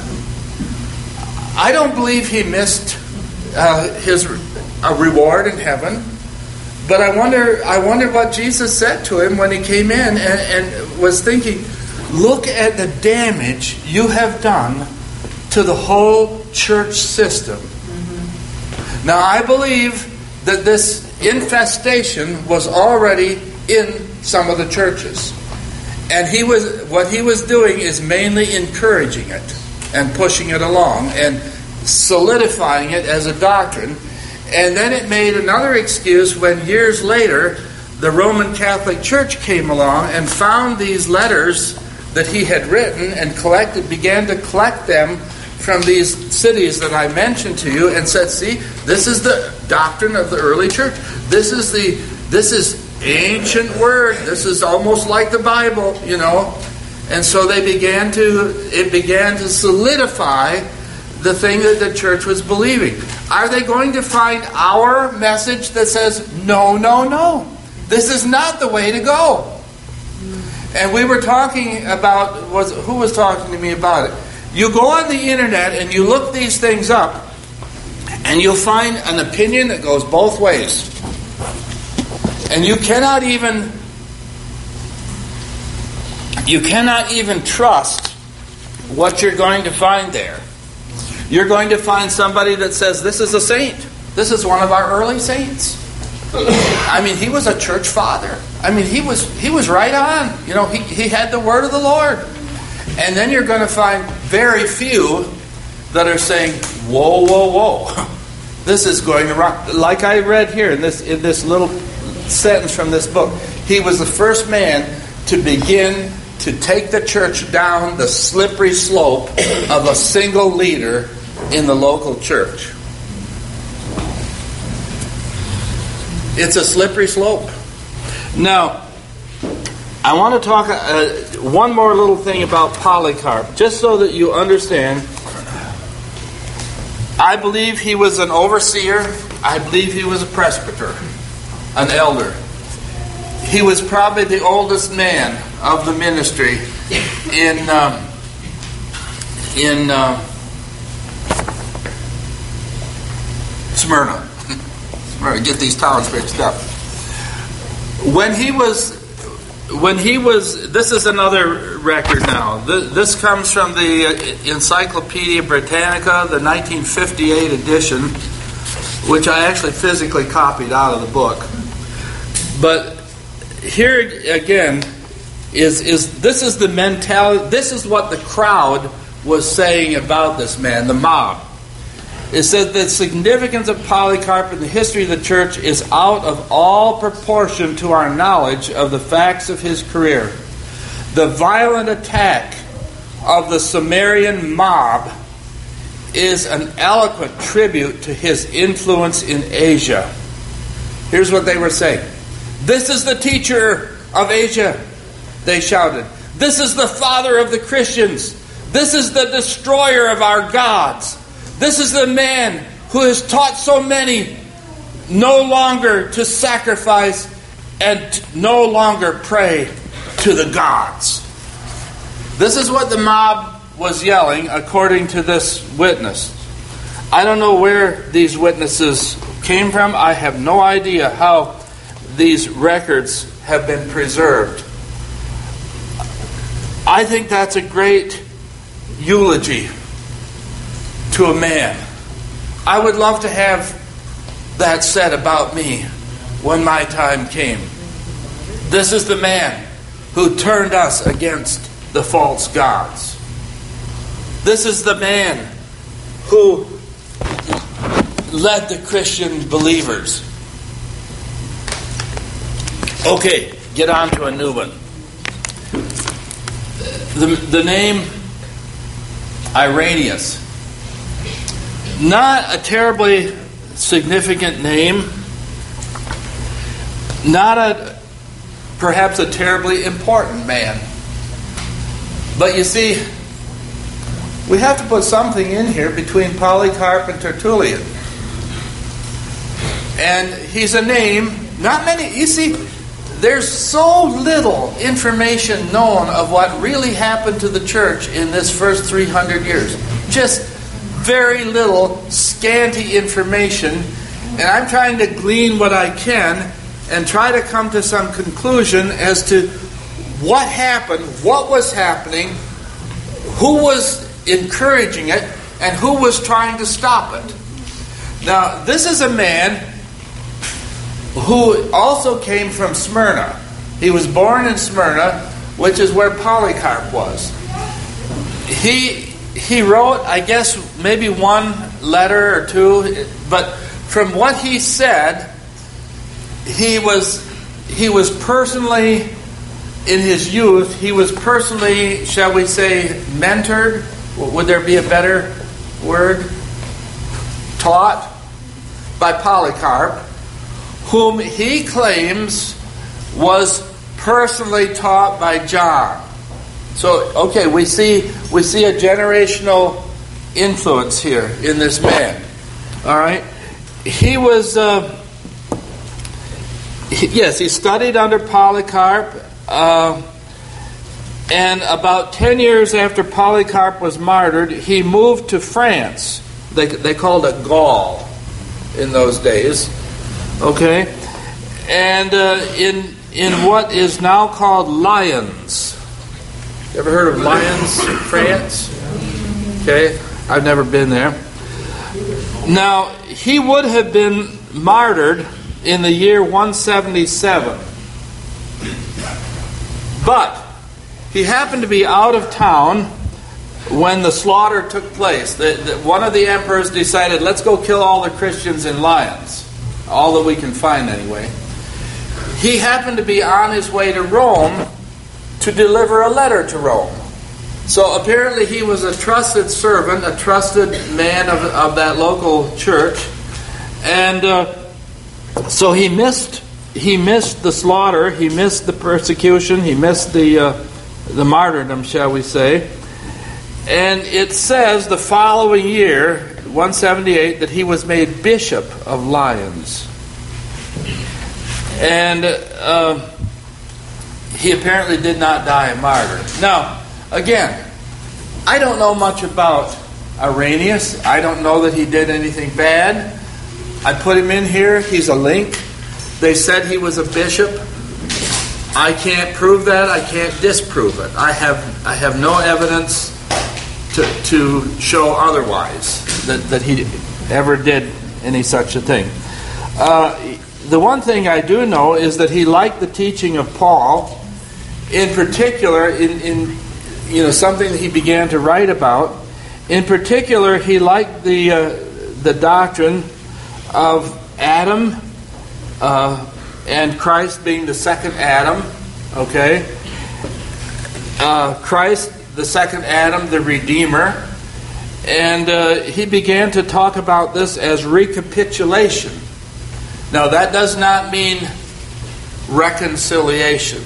I don't believe he missed his reward in heaven, but I wonder what Jesus said to him when he came in and was thinking, look at the damage you have done to the whole church system. Mm-hmm. Now, I believe that this infestation was already in some of the churches. And what he was doing is mainly encouraging it and pushing it along and solidifying it as a doctrine. And then it made another excuse when years later the Roman Catholic Church came along and found these letters that he had written and began to collect them from these cities that I mentioned to you, and said, see, this is the doctrine of the early church. This is ancient word. This is almost like the Bible, you know. And so it began to solidify the thing that the church was believing. Are they going to find our message that says, no, no, no, this is not the way to go? And we were talking about, who was talking to me about it? You go on the internet and you look these things up, and you'll find an opinion that goes both ways. And you cannot even trust what you're going to find there. You're going to find somebody that says, this is a saint. This is one of our early saints. I mean, he was a church father. I mean, he was right on. You know, he had the word of the Lord. And then you're going to find very few that are saying, whoa, whoa, whoa. This is going to rock. Like I read here in this little sentence from this book. He was the first man to begin to take the church down the slippery slope of a single leader in the local church. It's a slippery slope. Now, I want to talk one more little thing about Polycarp, just so that you understand. I believe he was an overseer. I believe he was a presbyter, an elder. He was probably the oldest man of the ministry in Smyrna. Get these towns mixed up. When he was, this is another record now. This comes from the Encyclopedia Britannica, the 1958 edition, which I actually physically copied out of the book. But here again is this is the mentality. This is what the crowd was saying about this man, the mob. It says the significance of Polycarp in the history of the church is out of all proportion to our knowledge of the facts of his career. The violent attack of the Samarian mob is an eloquent tribute to his influence in Asia. Here's what they were saying. This is the teacher of Asia, they shouted. This is the father of the Christians. This is the destroyer of our gods. This is the man who has taught so many no longer to sacrifice and no longer pray to the gods. This is what the mob was yelling according to this witness. I don't know where these witnesses came from. I have no idea how these records have been preserved. I think that's a great eulogy to a man. I would love to have that said about me when my time came. This is the man who turned us against the false gods. This is the man who led the Christian believers. Okay, get on to a new one. The name Irenaeus. Not a terribly significant name. Perhaps a terribly important man. But you see, we have to put something in here between Polycarp and Tertullian. And he's a name, not many, you see, there's so little information known of what really happened to the church in this first 300 years. Just very little, scanty information. And I'm trying to glean what I can and try to come to some conclusion as to what happened, what was happening, who was encouraging it, and who was trying to stop it. Now, this is a man who also came from Smyrna. He was born in Smyrna, which is where Polycarp was. He wrote, I guess, maybe one letter or two, but from what he said, he was personally, in his youth, he was personally, shall we say, mentored? Would there be a better word? Taught by Polycarp, whom he claims was personally taught by John. So, okay, we see a generational influence here in this man. All right? He was, he studied under Polycarp, and about 10 years after Polycarp was martyred, he moved to France. They called it Gaul in those days. Okay? And in what is now called Lyons. You ever heard of Lyons, France? Okay, I've never been there. Now, he would have been martyred in the year 177. But he happened to be out of town when the slaughter took place. One of the emperors decided, let's go kill all the Christians in Lyons. All that we can find anyway. He happened to be on his way to Rome to deliver a letter to Rome. So apparently he was a trusted servant, a trusted man of that local church. And so he missed the slaughter, he missed the persecution, he missed the martyrdom, shall we say. And it says the following year, 178, that he was made Bishop of Lyons. And he apparently did not die a martyr. Now, again, I don't know much about Irenaeus. I don't know that he did anything bad. I put him in here. He's a link. They said he was a bishop. I can't prove that. I can't disprove it. I have no evidence to show otherwise that he ever did any such a thing. The one thing I do know is that he liked the teaching of Paul. In particular, in something that he began to write about. In particular, he liked the doctrine of Adam and Christ being the second Adam. Okay, Christ, the second Adam, the Redeemer, and he began to talk about this as recapitulation. Now, that does not mean reconciliation.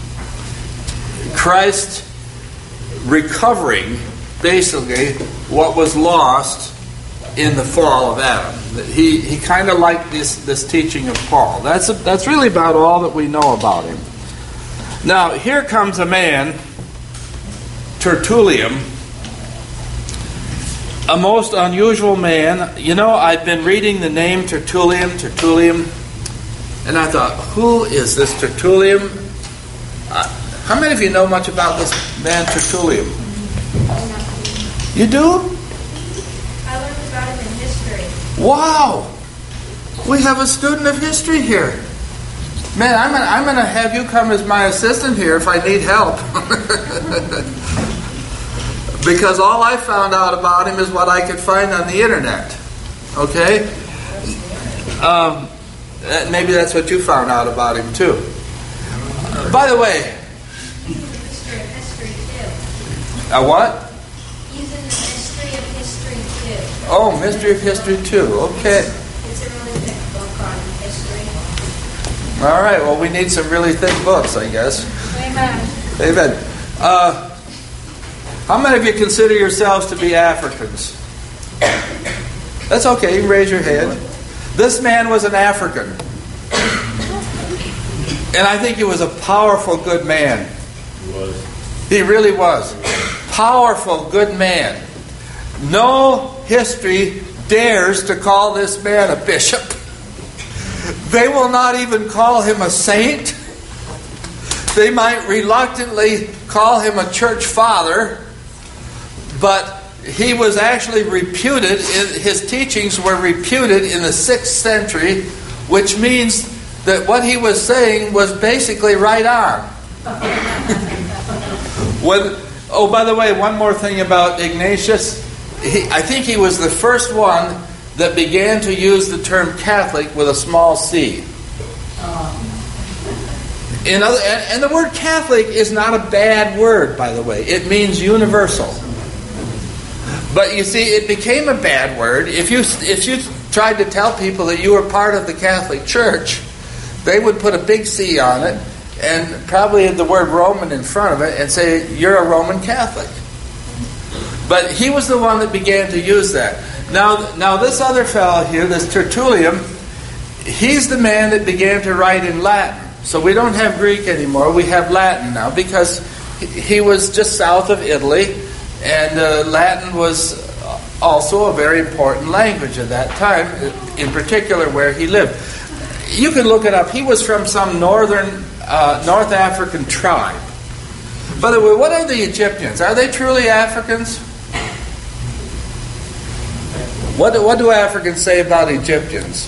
Christ recovering, basically, what was lost in the fall of Adam. He kind of liked this teaching of Paul. That's really about all that we know about him. Now, here comes a man, Tertullian, a most unusual man. You know, I've been reading the name Tertullian, and I thought, who is this Tertullian? How many of you know much about this man Tertullian? You do?
I learned about him in history.
Wow! We have a student of history here. Man, I'm going to have you come as my assistant here if I need help. Because all I found out about him is what I could find on the internet. Okay? Maybe that's what you found out about him too. By the way, a what?
He's in the Mystery of History too.
Oh, Mystery of History too. Okay.
It's a really thick book on history.
All right. Well, we need some really thick books, I guess.
Amen.
Amen. How many of you consider yourselves to be Africans? That's okay. You can raise your hand. This man was an African. And I think he was a powerful, good man.
He was.
He really was. Powerful, good man. No history dares to call this man a bishop. They will not even call him a saint. They might reluctantly call him a church father, but he was actually reputed, his teachings were reputed in the 6th century, which means that what he was saying was basically right on. By the way, one more thing about Ignatius. I think he was the first one that began to use the term Catholic with a small c. And the word Catholic is not a bad word, by the way. It means universal. But you see, it became a bad word. If you tried to tell people that you were part of the Catholic Church, they would put a big C on it, and probably had the word Roman in front of it and say, you're a Roman Catholic. But he was the one that began to use that. Now this other fellow here, this Tertullian, he's the man that began to write in Latin. So we don't have Greek anymore, we have Latin now, because he was just south of Italy, and Latin was also a very important language at that time, in particular where he lived. You can look it up. He was from some North African tribe. By the way, what are the Egyptians? Are they truly Africans? What do Africans say about Egyptians?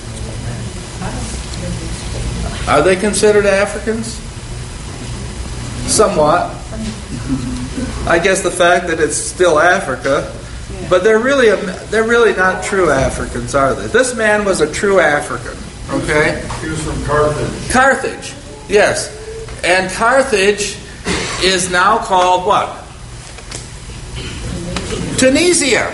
Are they considered Africans? Somewhat. I guess the fact that it's still Africa, but they're really not true Africans, are they? This man was a true African. Okay?
He was from Carthage.
Carthage, yes. And Carthage is now called what? Tunisia.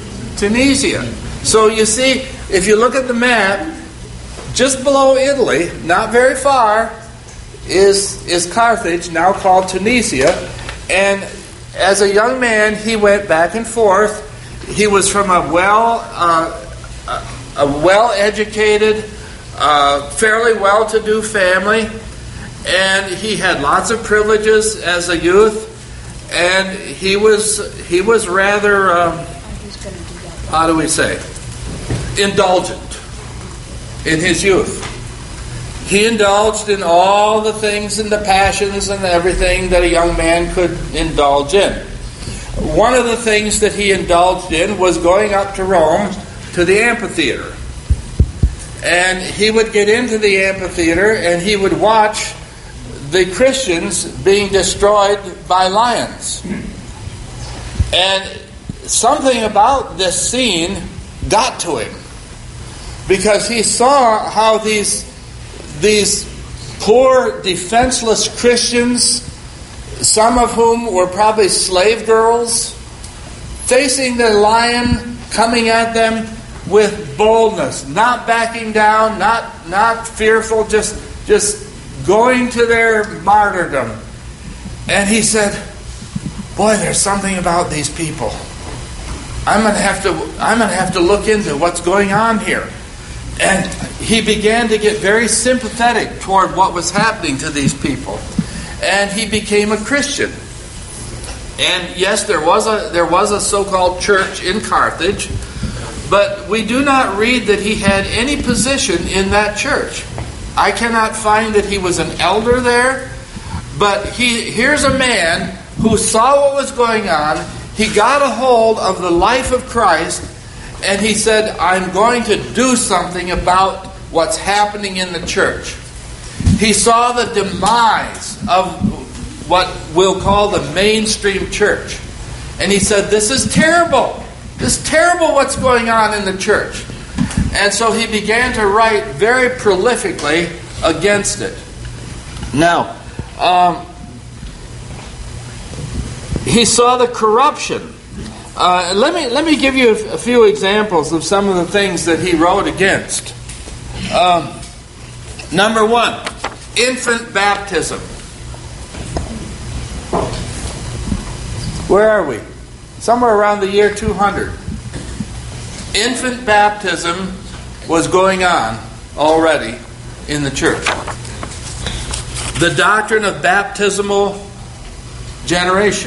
So you see, if you look at the map, just below Italy, not very far, is Carthage, now called Tunisia. And as a young man, he went back and forth. He was from a well-educated, fairly well-to-do family, and he had lots of privileges as a youth. And he was rather, how do we say, indulgent in his youth. He indulged in all the things and the passions and everything that a young man could indulge in. One of the things that he indulged in was going up to Rome to the amphitheater. And he would get into the amphitheater and he would watch the Christians being destroyed by lions. And something about this scene got to him, because he saw how these poor, defenseless Christians, some of whom were probably slave girls, facing the lion coming at them with boldness, not backing down, not fearful, just going to their martyrdom. And he said, boy, there's something about these people. I'm going to have to look into what's going on here. And he began to get very sympathetic toward what was happening to these people. And he became a Christian. And yes, there was a so-called church in Carthage, but we do not read that he had any position in that church. I cannot find that he was an elder there, but here's a man who saw what was going on. He got a hold of the life of Christ, and he said, I'm going to do something about what's happening in the church. He saw the demise of what we'll call the mainstream church. And he said, this is terrible. This is terrible what's going on in the church. And so he began to write very prolifically against it. Now, he saw the corruption. Let me give you a few examples of some of the things that he wrote against. Number one, infant baptism. Where are we? Somewhere around the year 200. Infant baptism was going on already in the church. The doctrine of baptismal generation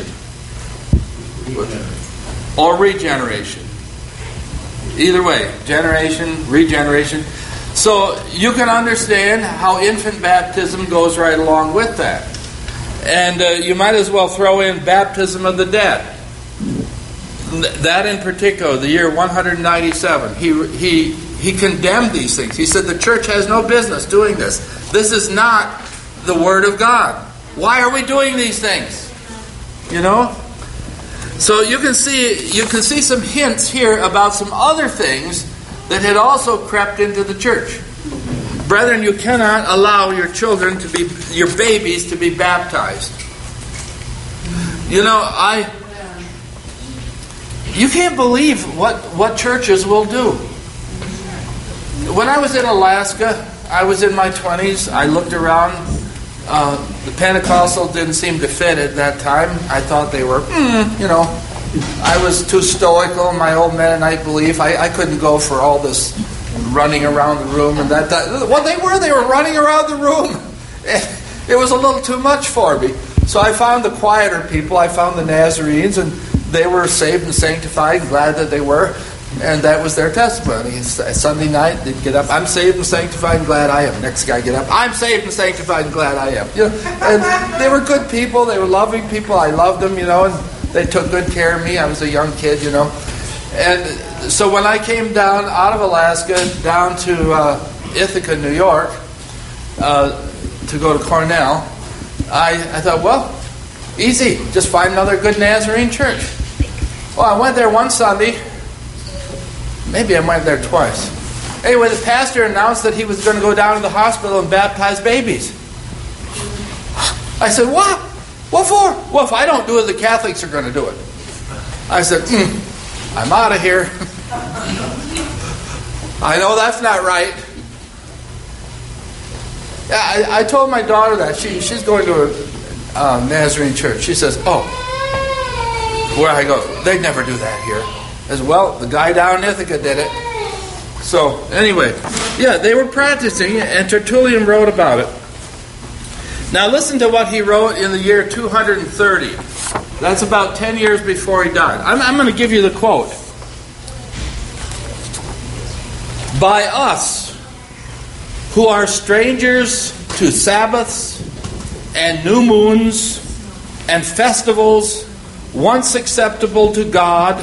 or regeneration. Either way, generation, regeneration. So you can understand how infant baptism goes right along with that. And you might as well throw in baptism of the dead. That in particular, the year 197, he condemned these things. He said the church has no business doing this. This is not the Word of God. Why are we doing these things? You know? So you can see some hints here about some other things that had also crept into the church. Brethren, you cannot allow your children to be, your babies to be baptized. You know, you can't believe what churches will do. When I was in Alaska, I was in my 20s. I looked around The Pentecostal didn't seem to fit at that time. I thought they were, I was too stoical in my old Mennonite belief. I couldn't go for all this running around the room and that. Well, they were running around the room. It was a little too much for me. So I found the quieter people. I found the Nazarenes, and they were saved and sanctified, glad that they were. And that was their testimony. Sunday night, they'd get up. I'm saved and sanctified and glad I am. Next guy get up. I'm saved and sanctified and glad I am. And they were good people. They were loving people. I loved them, and they took good care of me. I was a young kid, And so when I came down out of Alaska, down to Ithaca, New York, to go to Cornell, I thought, well, easy. Just find another good Nazarene church. Well, I went there one Sunday. Maybe I went there twice. Anyway, the pastor announced that he was going to go down to the hospital and baptize babies. I said, what? What for? Well, if I don't do it, the Catholics are going to do it. I said, I'm out of here. I know that's not right. Yeah, I told my daughter that. She's going to a Nazarene church. She says, where I go, they never do that here. As well, the guy down in Ithaca did it. So, anyway, yeah, they were practicing, and Tertullian wrote about it. Now, listen to what he wrote in the year 230. That's about 10 years before he died. I'm going to give you the quote. By us, who are strangers to Sabbaths and new moons and festivals once acceptable to God.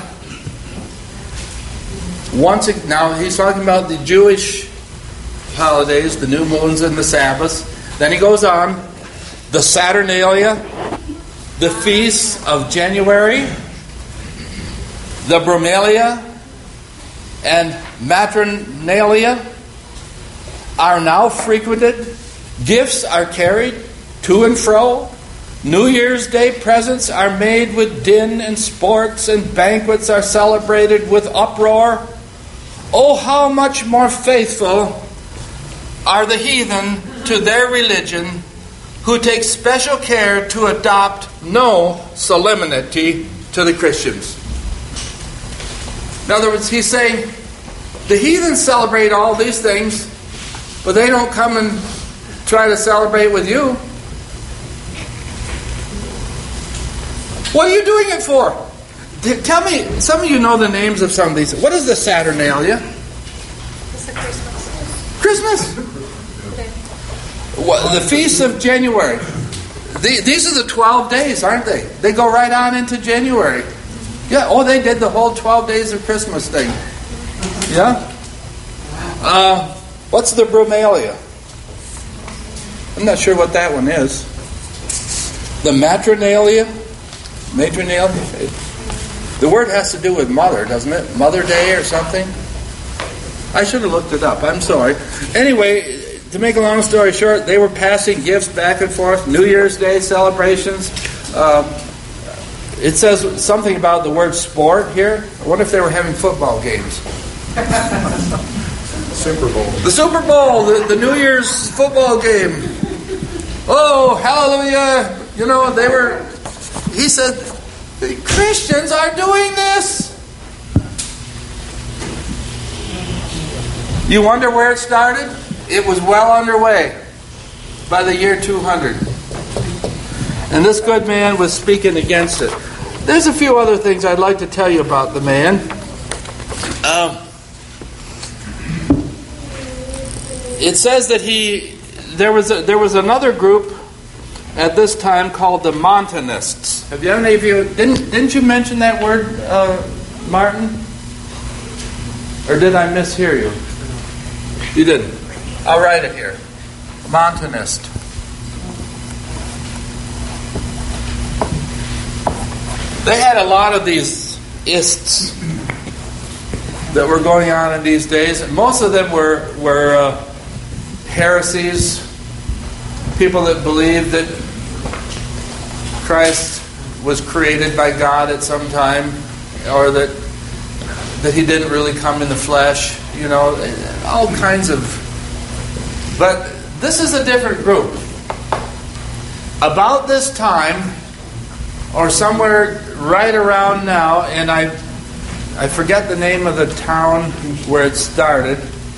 Now he's talking about the Jewish holidays, the new moons and the Sabbaths. Then he goes on, the Saturnalia, the feasts of January, the Brumalia, and Matronalia are now frequented. Gifts are carried to and fro. New Year's Day presents are made with din and sports, and banquets are celebrated with uproar. Oh, how much more faithful are the heathen to their religion, who take special care to adopt no solemnity to the Christians. In other words, he's saying the heathens celebrate all these things, but they don't come and try to celebrate with you. What are you doing it for? Tell me, some of you know the names of some of these. What is the Saturnalia?
It's a Christmas.
Christmas. What, the Feast of January. These are the 12 days, aren't they? They go right on into January. Yeah, they did the whole 12 days of Christmas thing. Yeah? What's the Brumalia? I'm not sure what that one is. The Matronalia? The word has to do with mother, doesn't it? Mother Day or something? I should have looked it up. I'm sorry. Anyway, to make a long story short, they were passing gifts back and forth. New Year's Day celebrations. It says something about the word sport here. I wonder if they were having football games.
Super Bowl.
The Super Bowl, the New Year's football game. Oh, hallelujah. He said, the Christians are doing this. You wonder where it started? It was well underway by the year 200. And this good man was speaking against it. There's a few other things I'd like to tell you about the man. It says that there was another group at this time called the Montanists. Have any of you didn't you mention that word, Martin? Or did I mishear you? You didn't. I'll write it here. Montanist. They had a lot of these ists that were going on in these days. And most of them were heresies. People that believed that Christ was created by God at some time, or that he didn't really come in the flesh. All kinds of. But this is a different group. About this time, or somewhere right around now, and I forget the name of the town where it started,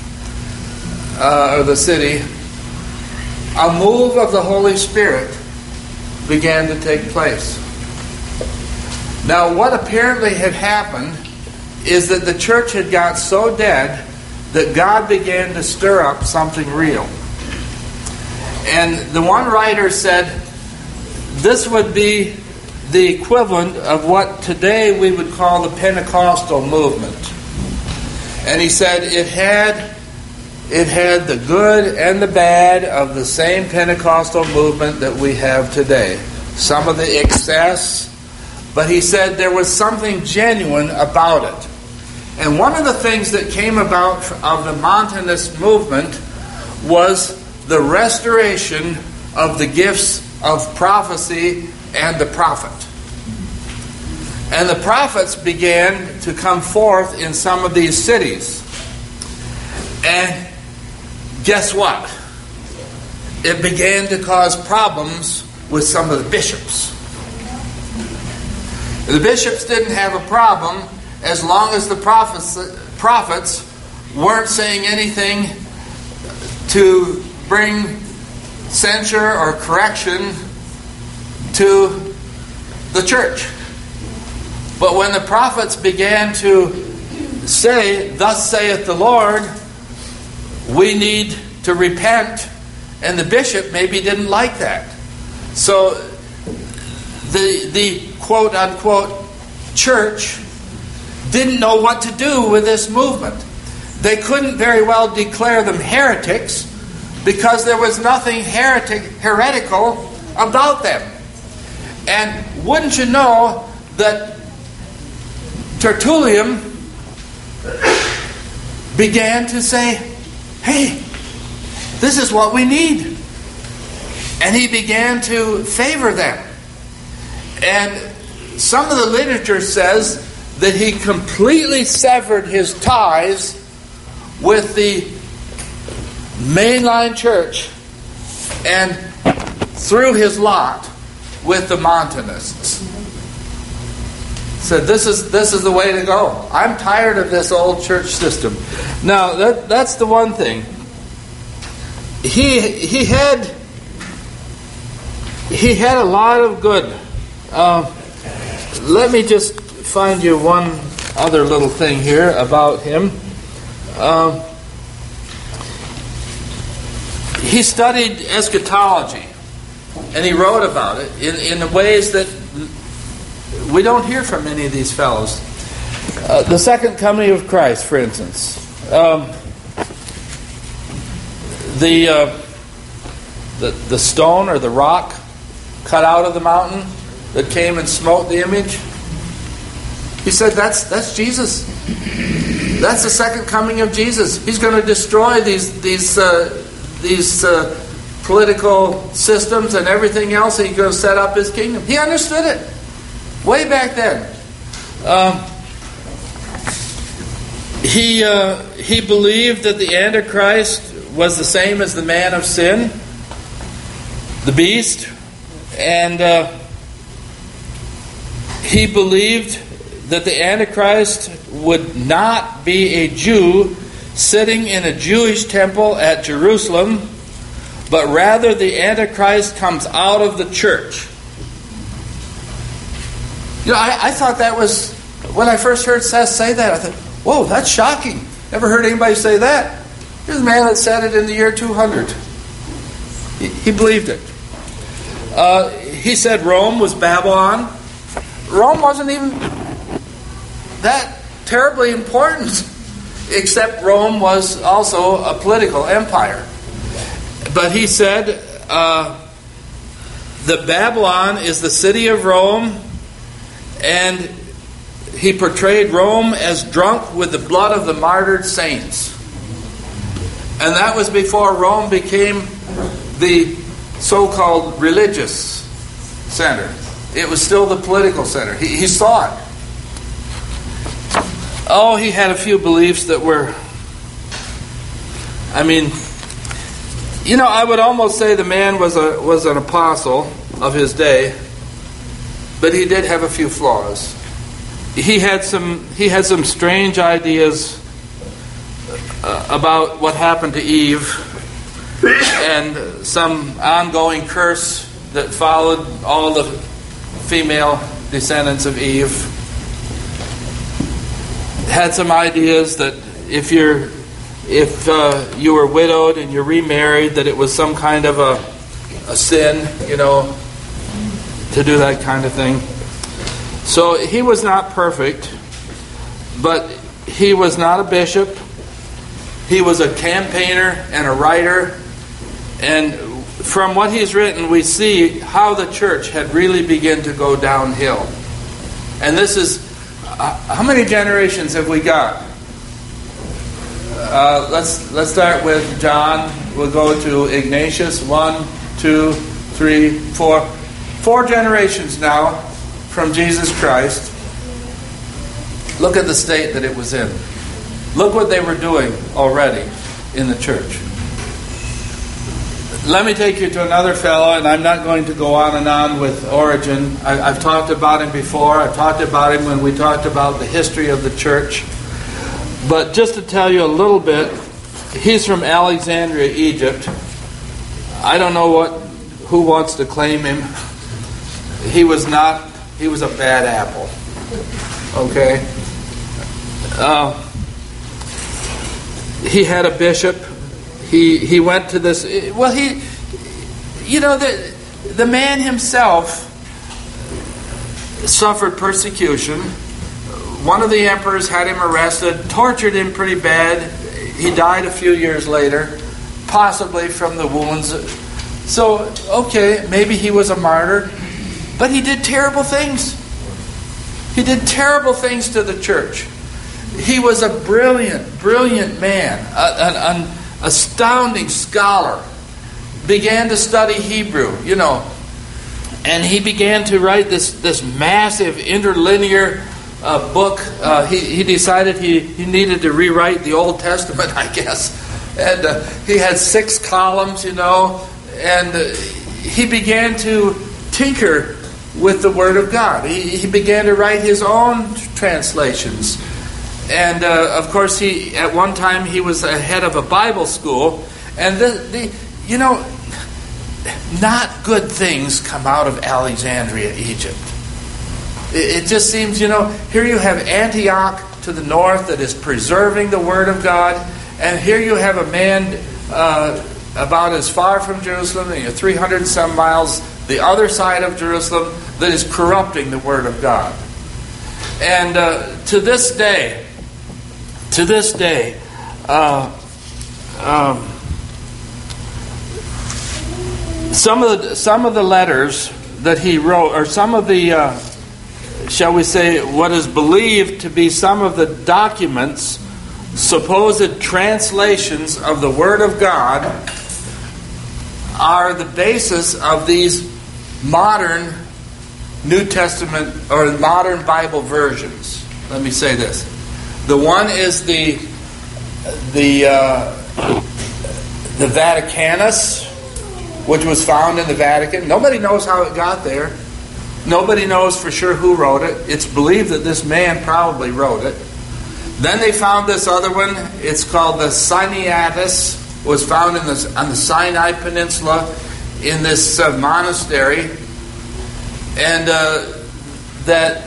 or the city, a move of the Holy Spirit began to take place. Now, what apparently had happened is that the church had got so dead that God began to stir up something real. And the one writer said this would be the equivalent of what today we would call the Pentecostal movement. And he said it had the good and the bad of the same Pentecostal movement that we have today. Some of the excess, but he said there was something genuine about it. And one of the things that came about of the Montanist movement was the restoration of the gifts of prophecy and the prophet. And the prophets began to come forth in some of these cities. And guess what? It began to cause problems with some of the bishops. The bishops didn't have a problem as long as the prophets weren't saying anything to bring censure or correction to the church. But when the prophets began to say, "Thus saith the Lord," we need to repent, and the bishop maybe didn't like that. So the quote-unquote church didn't know what to do with this movement. They couldn't very well declare them heretics because there was nothing heretical about them. And wouldn't you know that Tertullian began to say, "Hey, this is what we need." And he began to favor them. And some of the literature says that he completely severed his ties with the mainline church and threw his lot with the Montanists. Said, this is the way to go. I'm tired of this old church system. Now, that's the one thing. He had a lot of good. Let me just find you one other little thing here about him. He studied eschatology, and he wrote about it in ways that we don't hear from many of these fellows. The second coming of Christ, for instance. The stone or the rock cut out of the mountain that came and smote the image. He said that's Jesus. That's the second coming of Jesus. He's going to destroy these political systems and everything else. He's going to set up his kingdom. He understood it way back then. He believed that the Antichrist was the same as the man of sin, the beast, and he believed that the Antichrist would not be a Jew sitting in a Jewish temple at Jerusalem, but rather the Antichrist comes out of the church. You know, I thought that was, when I first heard Seth say that, I thought, whoa, that's shocking. Never heard anybody say that. Here's a man that said it in the year 200. He believed it. He said Rome was Babylon. Rome wasn't even that terribly important, except Rome was also a political empire. But he said that Babylon is the city of Rome, and he portrayed Rome as drunk with the blood of the martyred saints. And that was before Rome became the so-called religious center. It was still the political center. He saw it. Oh, he had a few beliefs that were, I mean, you know, I would almost say the man was an apostle. of his day, but he did have a few flaws. He had some strange ideas about what happened to Eve, and some ongoing curse that followed all the female descendants of Eve. Had some ideas that if you were widowed and you remarried, that it was some kind of a sin, to do that kind of thing. So he was not perfect, but he was not a bishop. He was a campaigner and a writer. And from what he's written, we see how the church had really begun to go downhill. And this is, how many generations have we got? Let's start with John. We'll go to Ignatius. 1, 2, 3, 4. 4 generations now from Jesus Christ. Look at the state that it was in. Look what they were doing already in the church. Let me take you to another fellow, and I'm not going to go on and on with Origen. I've talked about him before. I talked about him when we talked about the history of the church. But just to tell you a little bit, he's from Alexandria, Egypt. I don't know who wants to claim him. He was a bad apple. Okay? He had a bishop. He went to this. Well, the man himself suffered persecution. One of the emperors had him arrested, tortured him pretty bad. He died a few years later, possibly from the wounds. So, okay, maybe he was a martyr, but he did terrible things. He did terrible things to the church. He was a brilliant, brilliant man, an astounding scholar. Began to study Hebrew, and he began to write this massive interlinear book. He decided he needed to rewrite the Old Testament, I guess. And he had 6 columns, and he began to tinker with the Word of God. He began to write his own translations. And of course, at one time he was the head of a Bible school, and not good things come out of Alexandria, Egypt. It just seems, here you have Antioch to the north that is preserving the Word of God, and here you have a man about as far from Jerusalem, 300 and some miles the other side of Jerusalem, that is corrupting the Word of God. And to this day, some of the letters that he wrote, or some of the, shall we say, what is believed to be some of the documents, supposed translations of the Word of God, are the basis of these modern New Testament or modern Bible versions. Let me say this. The one is the Vaticanus, which was found in the Vatican. Nobody knows how it got there. Nobody knows for sure who wrote it. It's believed that this man probably wrote it. Then they found this other one. It's called the Sinaiticus. It was found on the Sinai Peninsula in this monastery. And that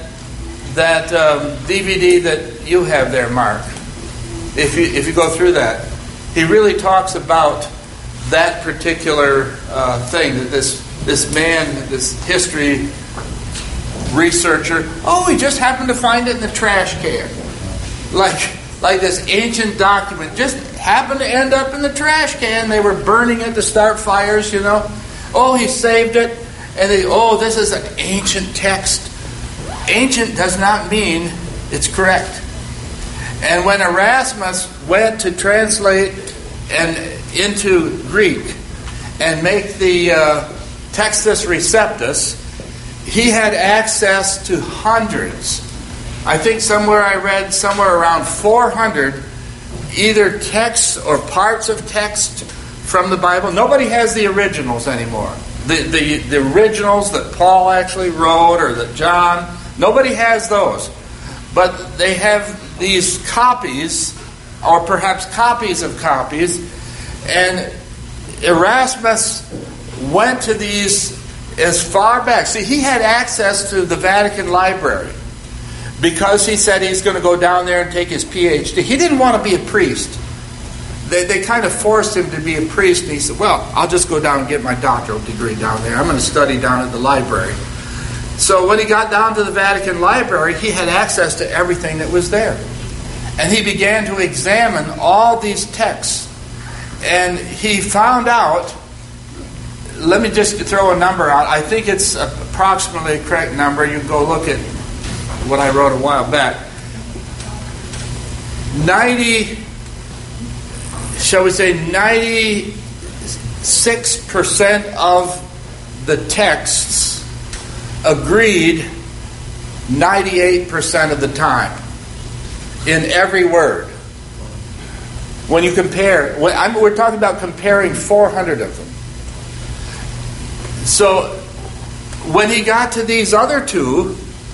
DVD that you have there, Mark, if you go through that, he really talks about that particular thing, that this man, this history researcher, he just happened to find it in the trash can. Like this ancient document just happened to end up in the trash can. They were burning it to start fires, he saved it. And this is an ancient text. Ancient does not mean it's correct. And when Erasmus went to translate into Greek and make the Textus Receptus, he had access to hundreds. I think I read somewhere around 400 either texts or parts of text from the Bible. Nobody has the originals anymore. The originals that Paul actually wrote or that John, nobody has those. But they have these copies, or perhaps copies of copies, and Erasmus went to these as far back. See, he had access to the Vatican Library because he said he's going to go down there and take his PhD. He didn't want to be a priest. They kind of forced him to be a priest, and he said, well, I'll just go down and get my doctoral degree down there. I'm going to study down at the library. So when he got down to the Vatican Library, he had access to everything that was there. And he began to examine all these texts. And he found out, let me just throw a number out. I think it's approximately a correct number. You can go look at what I wrote a while back. 96% of the texts agreed 98% of the time in every word. When you compare, we're talking about comparing 400 of them. So when he got to these other two,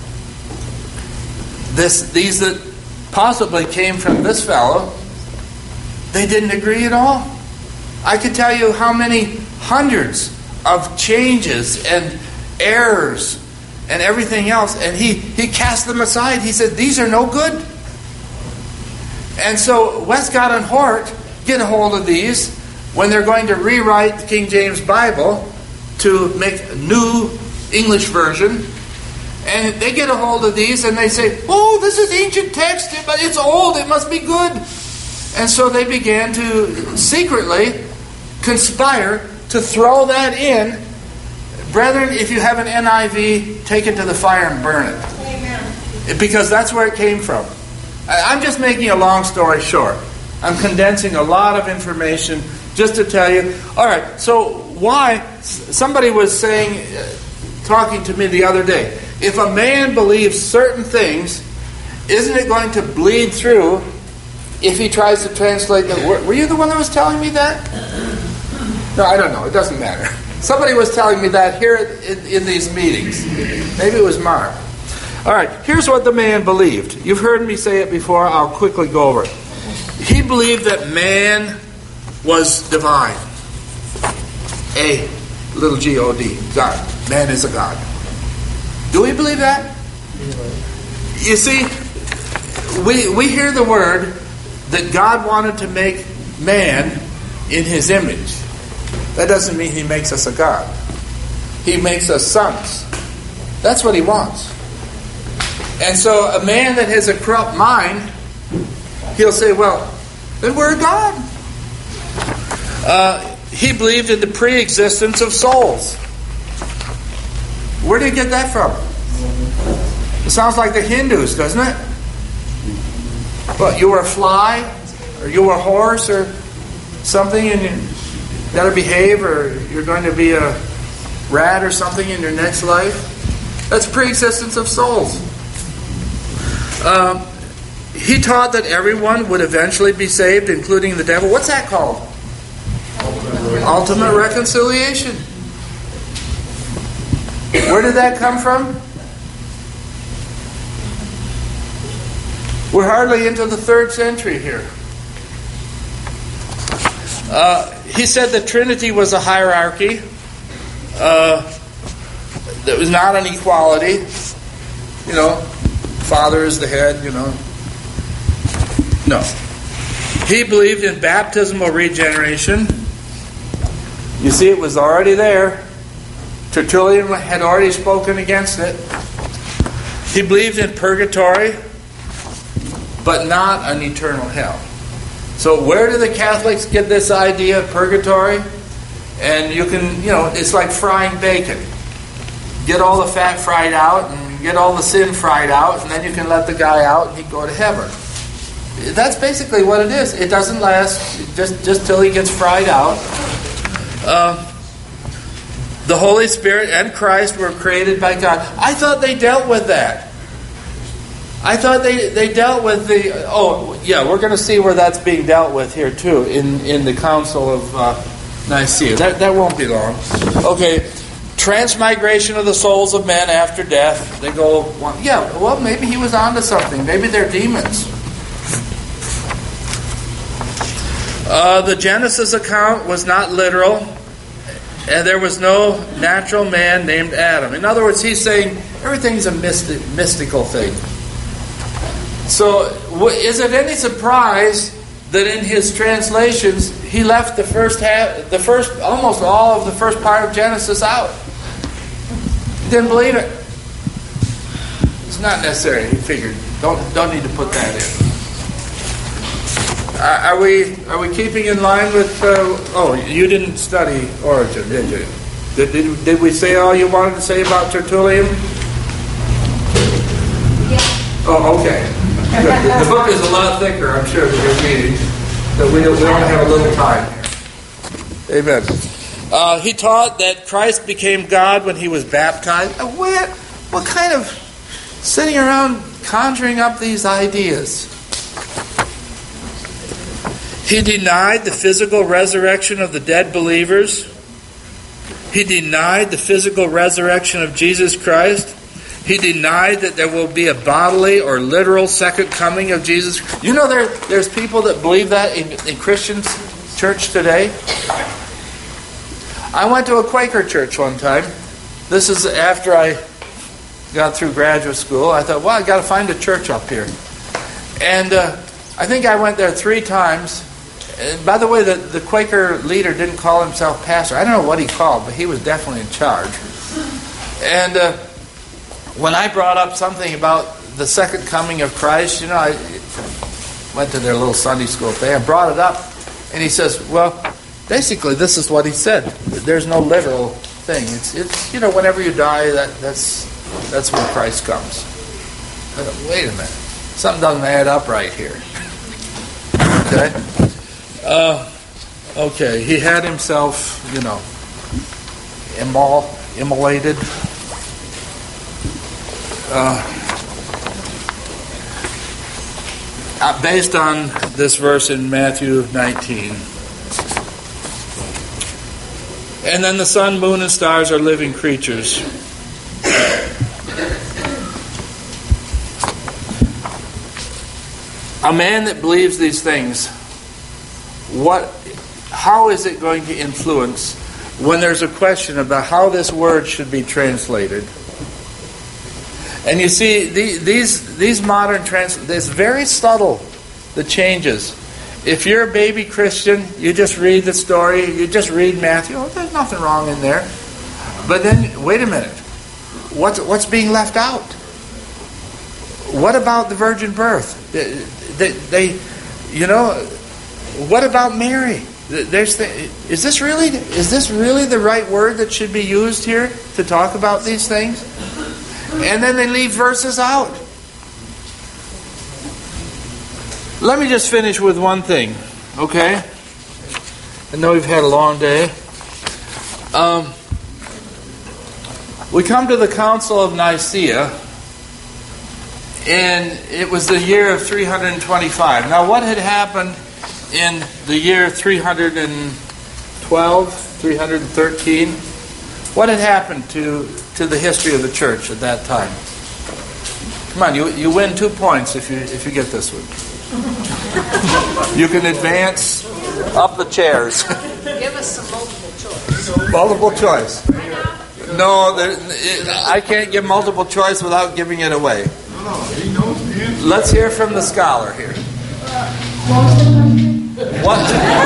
these that possibly came from this fellow, they didn't agree at all. I could tell you how many hundreds of changes and errors and everything else, and he cast them aside. He said, these are no good. And so Westcott and Hort get a hold of these when they're going to rewrite the King James Bible to make a new English version. And they get a hold of these and they say, oh, this is ancient text, but it's old, it must be good. And so they began to secretly conspire to throw that in. Brethren, if you have an NIV, take it to the fire and burn it.
Amen.
Because that's where it came from. I'm just making a long story short. I'm condensing a lot of information just to tell you. All right, so why? Somebody was saying, talking to me the other day, if a man believes certain things, isn't it going to bleed through if he tries to translate them? Were you the one that was telling me that? No, I don't know. It doesn't matter. Somebody was telling me that here in these meetings. Maybe it was Mark. All right, here's what the man believed. You've heard me say it before. I'll quickly go over it. He believed that man was divine. A little G-O-D, God. Man is a God. Do we believe that? You see, we hear the word that God wanted to make man in His image. That doesn't mean He makes us a God. He makes us sons. That's what He wants. And so a man that has a corrupt mind, he'll say, well, then we're a God. He believed in the pre-existence of souls. Where did he get that from? It sounds like the Hindus, doesn't it? Well, you were a fly, or you were a horse, or something, and you got to behave, or you're going to be a rat or something in your next life. That's pre-existence of souls. He taught that everyone would eventually be saved, including the devil. What's that called? Ultimate reconciliation. Where did that come from? We're hardly into the 3rd century here. He said the Trinity was a hierarchy. That was not an equality. You know, Father is the head, you know. No. He believed in baptismal regeneration. You see, it was already there. Tertullian had already spoken against it. He believed in purgatory, but not an eternal hell. So where do the Catholics get this idea of purgatory? And you can, you know, it's like frying bacon. Get all the fat fried out and get all the sin fried out, and then you can let the guy out and he'd go to heaven. That's basically what it is. It doesn't last just till he gets fried out. The Holy Spirit and Christ were created by God. I thought they dealt with that. I thought they dealt with the... Oh, yeah, we're going to see where that's being dealt with here too, in the Council of Nicaea. That won't be long. Okay, transmigration of the souls of men after death. They go, well, maybe he was onto something. Maybe they're demons. The Genesis account was not literal, and there was no natural man named Adam. In other words, he's saying everything's a mystical thing. So, is it any surprise that in his translations he left almost all of the first part of Genesis out? He didn't believe it. It's not necessary. He figured don't need to put that in. Are we keeping in line with? You didn't study Origen, did you? Did we say all you wanted to say about Tertullian? Yeah. Oh, okay. The book is a lot thicker, I'm sure, than you're reading. So we only have a little time here. Amen. He taught that Christ became God when he was baptized. What kind of sitting around conjuring up these ideas? He denied the physical resurrection of the dead believers. He denied the physical resurrection of Jesus Christ. He denied that there will be a bodily or literal second coming of Jesus. You know there's people that believe that in Christian church today. I went to a Quaker church one time. This is after I got through graduate school. I thought, I got to find a church up here. And I think I went there 3 times. And by the way, the Quaker leader didn't call himself pastor. I don't know what he called, but he was definitely in charge. And when I brought up something about the second coming of Christ, I went to their little Sunday school thing. I brought it up, and he says, basically this is what he said. There's no literal thing. It's whenever you die, that's when Christ comes. I thought, wait a minute. Something doesn't add up right here. Okay? Okay, he had himself, immolated. Based on this verse in Matthew 19. And then the sun, moon, and stars are living creatures. A man that believes these things, how is it going to influence when there's a question about how this word should be translated? And you see, these modern it's very subtle, the changes. If you're a baby Christian, you just read the story, you just read Matthew, there's nothing wrong in there. But then, wait a minute, what's being left out? What about the virgin birth? What about Mary? Is this really the right word that should be used here to talk about these things? And then they leave verses out. Let me just finish with one thing, okay? I know we've had a long day. We come to the Council of Nicaea, and it was the year of 325. Now, what had happened in the year 312, 313? What had happened to the history of the church at that time? Come on, you win 2 points if you get this one. You can advance up the chairs.
Give us some multiple choice.
Multiple choice. No, I can't give multiple choice without giving it away. Let's hear from the scholar here. What?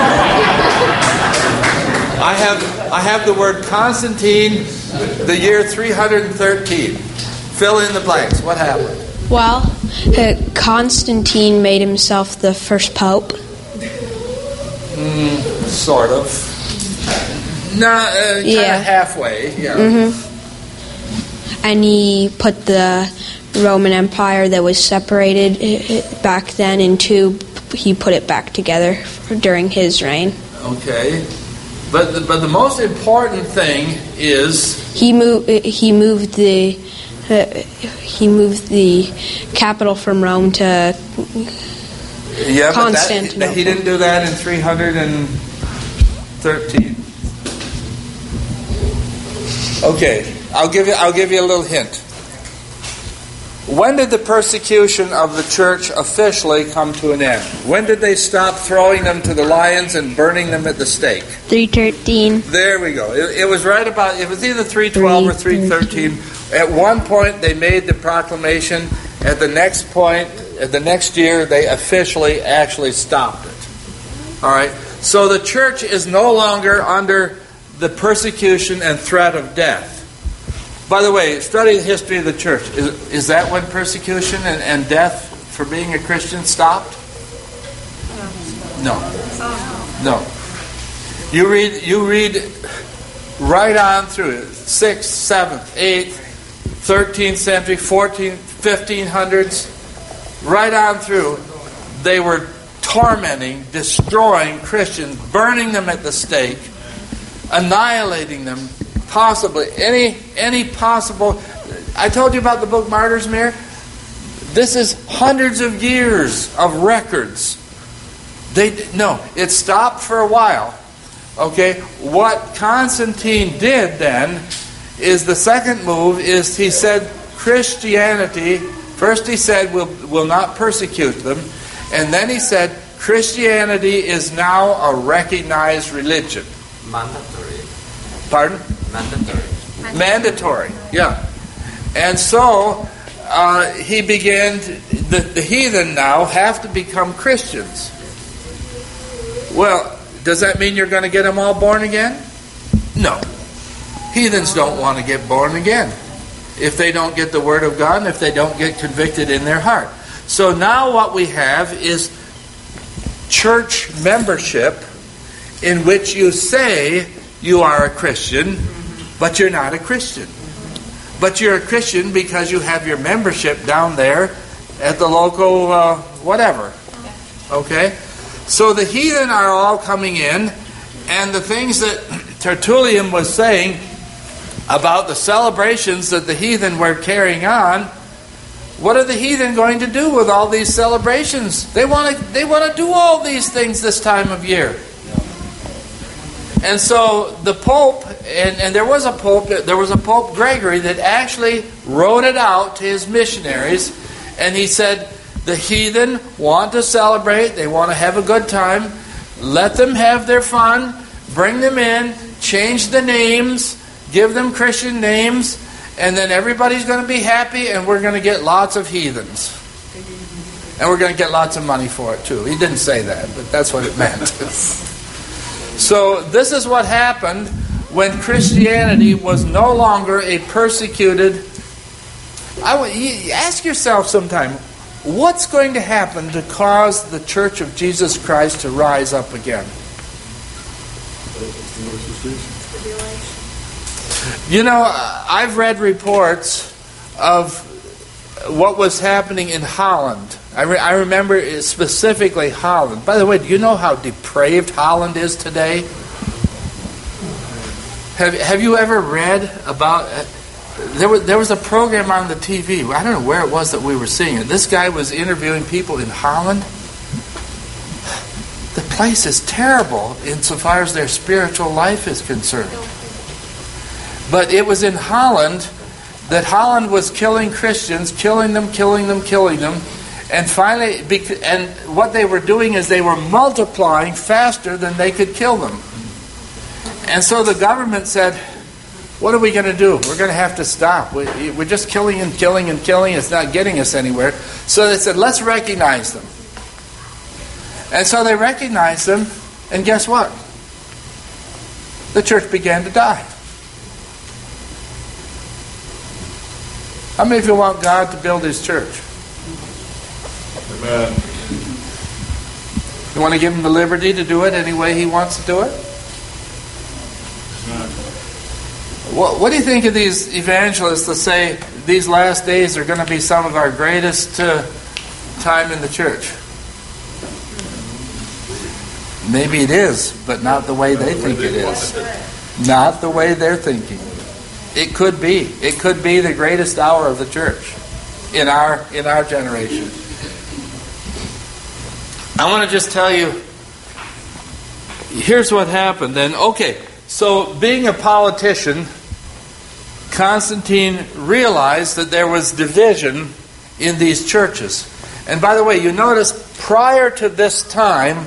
I have the word Constantine, the year 313. Fill in the blanks. What happened?
Well, Constantine made himself the first pope.
Sort of. Kind of halfway. Yeah.
Mm-hmm. And he put the Roman Empire that was separated back then he put it back together during his reign.
Okay. But the most important thing is
he moved the capital from Rome to Constantinople.
But he didn't do that in 313. Okay, I'll give you a little hint. When did the persecution of the church officially come to an end? When did they stop throwing them to the lions and burning them at the stake?
313.
There we go. It was right about, it was either 312 or 313. At one point they made the proclamation. At the next point, at the next year, they officially actually stopped it. All right? So the church is no longer under the persecution and threat of death. By the way, study the history of the church. Is that when persecution and death for being a Christian stopped? No. No. You read right on through it. 6th, 7th, 8th, 13th century, 14th, 1500s, right on through. They were tormenting, destroying Christians, burning them at the stake, annihilating them. Possibly any possible. I told you about the book Martyr's Mirror. This is hundreds of years of records. It stopped for a while. Okay, what Constantine did then is the second move is he said Christianity. First he said we'll not persecute them, and then he said Christianity is now a recognized religion.
Mandatory.
Pardon? Mandatory, yeah. And so he began, the heathen now have to become Christians. Well, does that mean you're going to get them all born again? No. Heathens don't want to get born again if they don't get the Word of God and if they don't get convicted in their heart. So now what we have is church membership in which you say you are a Christian, but you're not a Christian. But you're a Christian because you have your membership down there at the local whatever. Okay? So the heathen are all coming in, and the things that Tertullian was saying about the celebrations that the heathen were carrying on, what are the heathen going to do with all these celebrations? They want to do all these things this time of year. And so the Pope, and there was a Pope Gregory that actually wrote it out to his missionaries, and he said, the heathen want to celebrate, they want to have a good time, let them have their fun, bring them in, change the names, give them Christian names, and then everybody's going to be happy, and we're going to get lots of heathens. And we're going to get lots of money for it too. He didn't say that, but that's what it meant. So this is what happened when Christianity was no longer a persecuted. Ask yourself sometime, what's going to happen to cause the Church of Jesus Christ to rise up again? You know, I've read reports of what was happening in Holland. I remember specifically Holland. By the way, do you know how depraved Holland is today? Have you ever read about... There was a program on the TV. I don't know where it was that we were seeing it. This guy was interviewing people in Holland. The place is terrible insofar as their spiritual life is concerned. But it was in Holland that Holland was killing Christians, killing them. And finally, and what they were doing is they were multiplying faster than they could kill them. And so the government said, what are we going to do? We're going to have to stop. We're just killing. It's not getting us anywhere. So they said, let's recognize them. And so they recognized them, and guess what? The church began to die. How many of you want God to build His church?
Amen.
You want to give Him the liberty to do it any way He wants to do it?
Amen.
What do you think of these evangelists that say these last days are going to be some of our greatest time in the church? Maybe it is, but not the way they think it is. Not the way they're thinking. It could be. It could be the greatest hour of the church in our generation. I want to just tell you, here's what happened then. Okay, so being a politician, Constantine realized that there was division in these churches. And by the way, you notice prior to this time,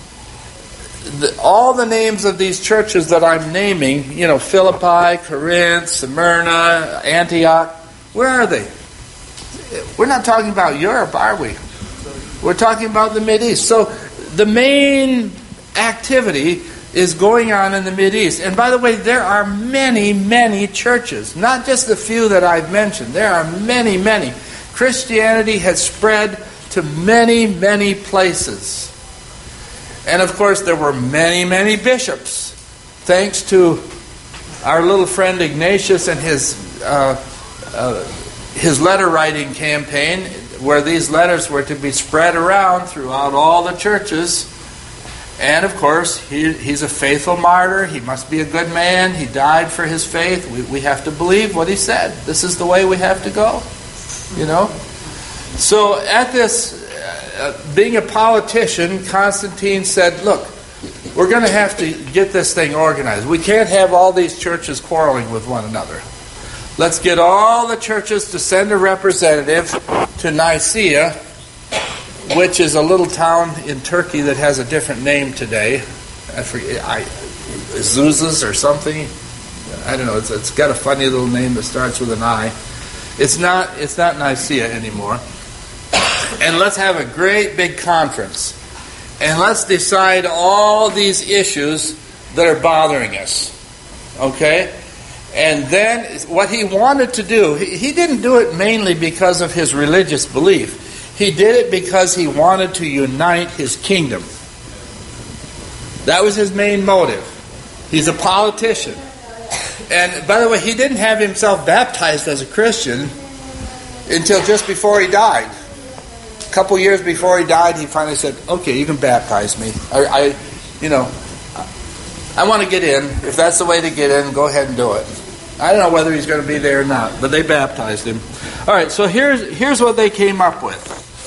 all the names of these churches that I'm naming, Philippi, Corinth, Smyrna, Antioch, where are they? We're not talking about Europe, are we? We're talking about the Mideast. So the main activity is going on in the Mideast. And by the way, there are many, many churches. Not just the few that I've mentioned. There are many, many. Christianity has spread to many, many places. And of course, there were many, many bishops. Thanks to our little friend Ignatius and his letter writing campaign, where these letters were to be spread around throughout all the churches. And of course, he's a faithful martyr. He must be a good man. He died for his faith. We have to believe what he said. This is the way we have to go. So at this, being a politician, Constantine said, look, we're going to have to get this thing organized. We can't have all these churches quarreling with one another. Let's get all the churches to send a representative to Nicaea, which is a little town in Turkey that has a different name today. I forget, Zuzas or something. I don't know. It's got a funny little name that starts with an I. It's not Nicaea anymore. And let's have a great big conference. And let's decide all these issues that are bothering us. Okay? And then what he wanted to do, he didn't do it mainly because of his religious belief. He did it because he wanted to unite his kingdom. That was his main motive. He's a politician. And by the way, he didn't have himself baptized as a Christian until just before he died. A couple years before he died, he finally said, okay, you can baptize me. I want to get in. If that's the way to get in, go ahead and do it. I don't know whether he's going to be there or not, but they baptized him. All right, so here's what they came up with.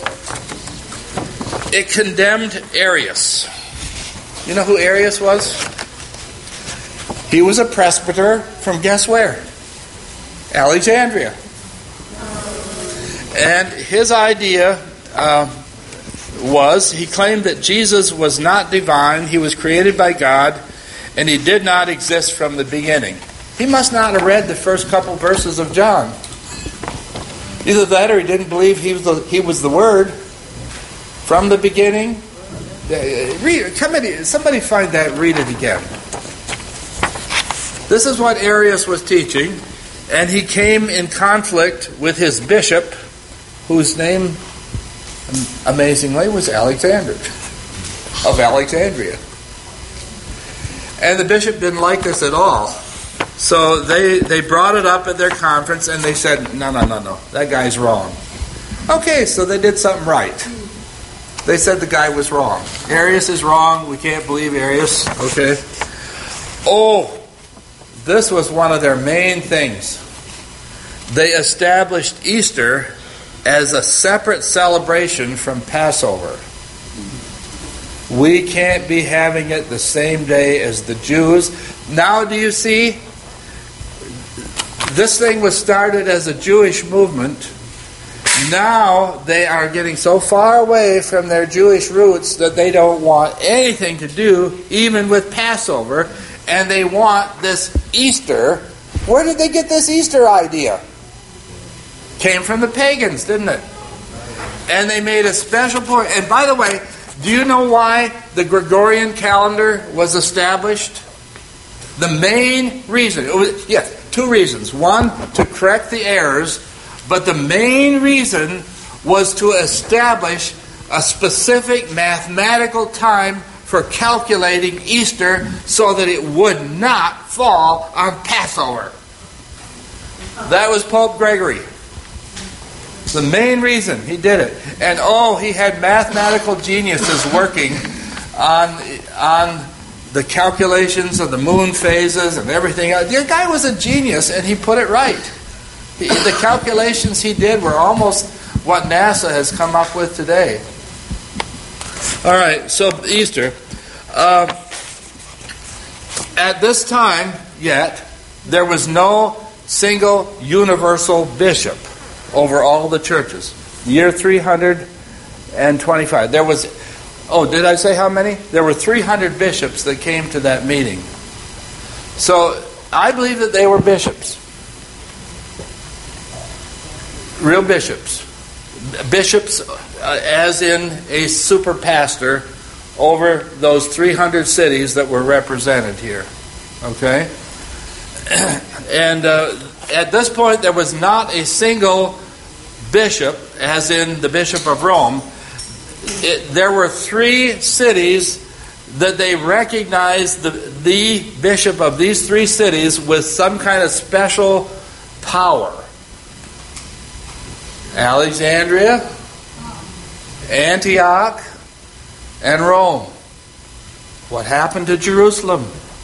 It condemned Arius. You know who Arius was? He was a presbyter from guess where? Alexandria. And his idea was, he claimed that Jesus was not divine, he was created by God, and he did not exist from the beginning. He must not have read the first couple verses of John. Either that or he didn't believe he was the Word from the beginning. Read it. Somebody find that, read it again. This is what Arius was teaching, and he came in conflict with his bishop, whose name, amazingly, was Alexander of Alexandria. And the bishop didn't like this at all. So they brought it up at their conference and they said, no, that guy's wrong. Okay, so they did something right. They said the guy was wrong. Arius is wrong. We can't believe Arius. Okay. Oh, this was one of their main things. They established Easter as a separate celebration from Passover. We can't be having it the same day as the Jews. Now do you see? This thing was started as a Jewish movement. Now they are getting so far away from their Jewish roots that they don't want anything to do even with Passover. And they want this Easter. Where did they get this Easter idea? Came from the pagans, didn't it? And they made a special point. And by the way, do you know why the Gregorian calendar was established? The main reason, two reasons. One, to correct the errors, but the main reason was to establish a specific mathematical time for calculating Easter so that it would not fall on Passover. That was Pope Gregory. The main reason he did it. And he had mathematical geniuses working on the calculations of the moon phases and everything else. The guy was a genius and he put it right. The calculations he did were almost what NASA has come up with today. All right, so Easter. At this time yet, there was no single universal bishop over all the churches. Year 325. There was, did I say how many? There were 300 bishops that came to that meeting. So I believe that they were bishops. Real bishops. Bishops as in a super pastor over those 300 cities that were represented here. Okay? And at this point there was not a single bishop, as in the Bishop of Rome. There were 3 cities that they recognized the bishop of these 3 cities with some kind of special power. Alexandria, Antioch, and Rome. What happened to Jerusalem?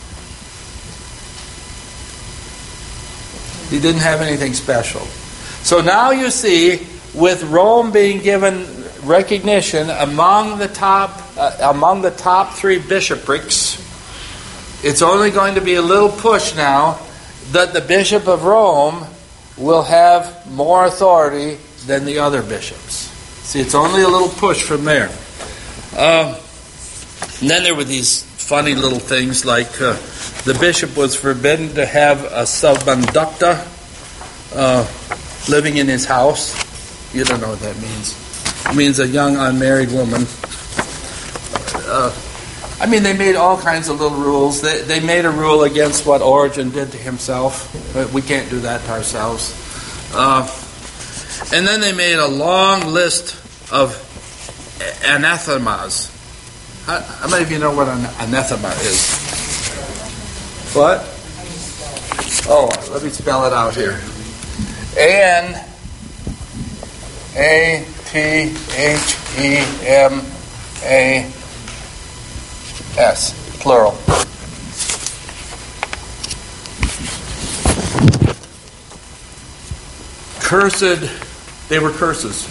He didn't have anything special. So now you see, with Rome being given recognition among the top 3 bishoprics, it's only going to be a little push now that the Bishop of Rome will have more authority than the other bishops. See, it's only a little push from there. And then there were these funny little things like the bishop was forbidden to have a subconducta living in his house. You don't know what that means. It means a young unmarried woman. They made all kinds of little rules. They made a rule against what Origen did to himself. We can't do that to ourselves. And then they made a long list of anathemas. How many of you know what an anathema is? What? Oh, let me spell it out here. A-N-A-T-H-E-M-A-S, plural. Cursed, they were curses.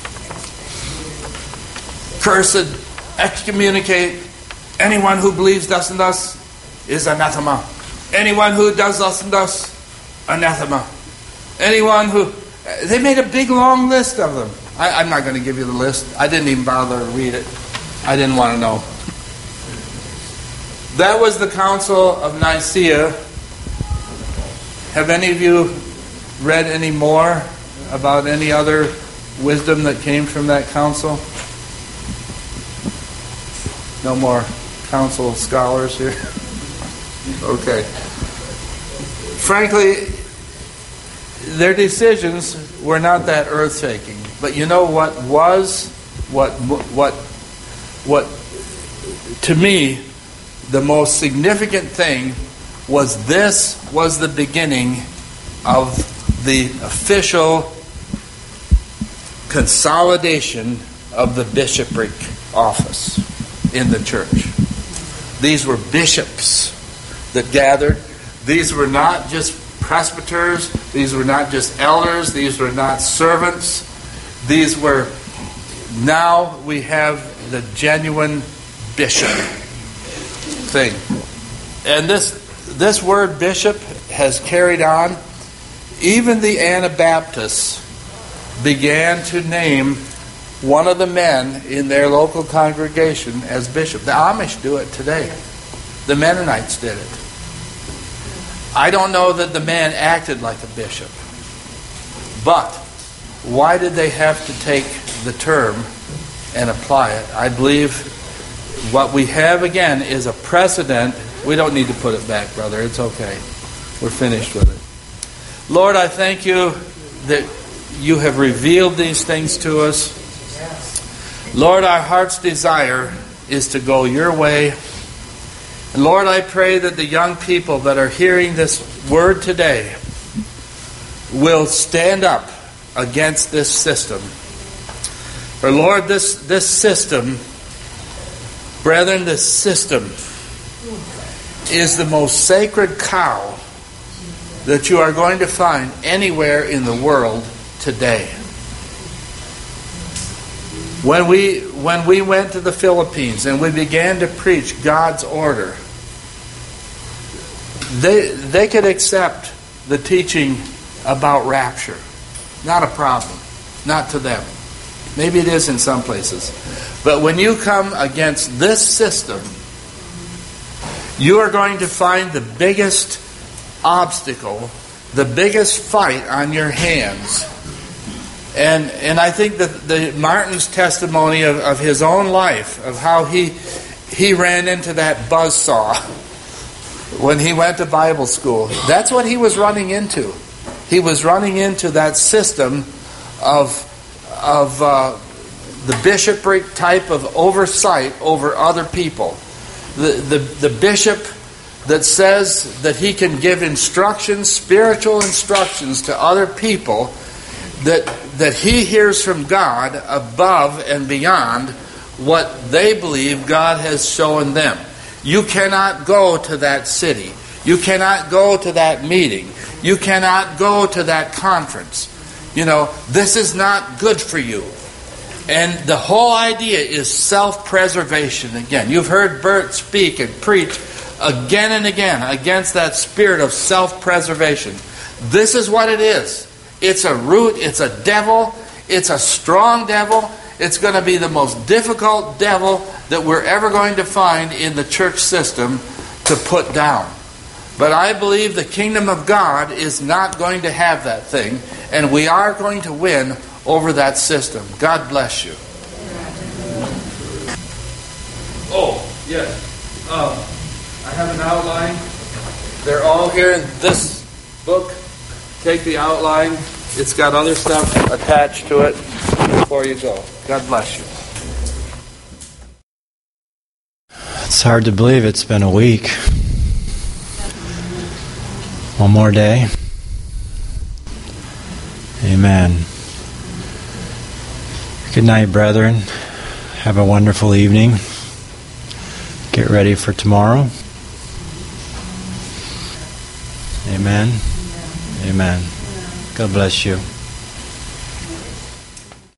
Cursed, excommunicate, anyone who believes thus and thus is anathema. Anyone who does thus and thus, anathema. Anyone who... They made a big long list of them. I'm not going to give you the list. I didn't even bother to read it. I didn't want to know. That was the Council of Nicaea. Have any of you read any more about any other wisdom that came from that council? No more council scholars here? Okay. Frankly, their decisions were not that earth-shaking. But you know what was? What to me, the most significant thing was this was the beginning of the official consolidation of the bishopric office in the church. These were bishops that gathered. These were not just presbyters. These were not just elders. These were not servants. These were, now we have the genuine bishop thing. And this word bishop has carried on. Even the Anabaptists began to name one of the men in their local congregation as bishop. The Amish do it today. The Mennonites did it. I don't know that the man acted like a bishop. But why did they have to take the term and apply it? I believe what we have again is a precedent. We don't need to put it back, brother. It's okay. We're finished with it. Lord, I thank you that you have revealed these things to us. Lord, our heart's desire is to go your way. And Lord, I pray that the young people that are hearing this word today will stand up against this system. For Lord, this system, brethren, this system is the most sacred cow that you are going to find anywhere in the world today. When we went to the Philippines and we began to preach God's order, they could accept the teaching about rapture. Not a problem. Not to them. Maybe it is in some places. But when you come against this system, you are going to find the biggest obstacle, the biggest fight on your hands. And I think that Martin's testimony of his own life, of how he ran into that buzzsaw when he went to Bible school, that's what he was running into. He was running into that system of the bishopric type of oversight over other people. The bishop that says that he can give instructions, spiritual instructions to other people that he hears from God above and beyond what they believe God has shown them. You cannot go to that city. You cannot go to that meeting. You cannot go to that conference. You know, this is not good for you. And the whole idea is self-preservation. Again, you've heard Bert speak and preach again and again against that spirit of self-preservation. This is what it is. It's a root, it's a devil, it's a strong devil. It's going to be the most difficult devil that we're ever going to find in the church system to put down. But I believe the kingdom of God is not going to have that thing, and we are going to win over that system. God bless you. Oh, yes. I have an outline. They're all here in this book. Take the outline. It's got other stuff attached to it before you go. God bless you.
It's hard to believe it's been a week. One more day. Amen. Good night, brethren. Have a wonderful evening. Get ready for tomorrow. Amen. Amen. God bless you.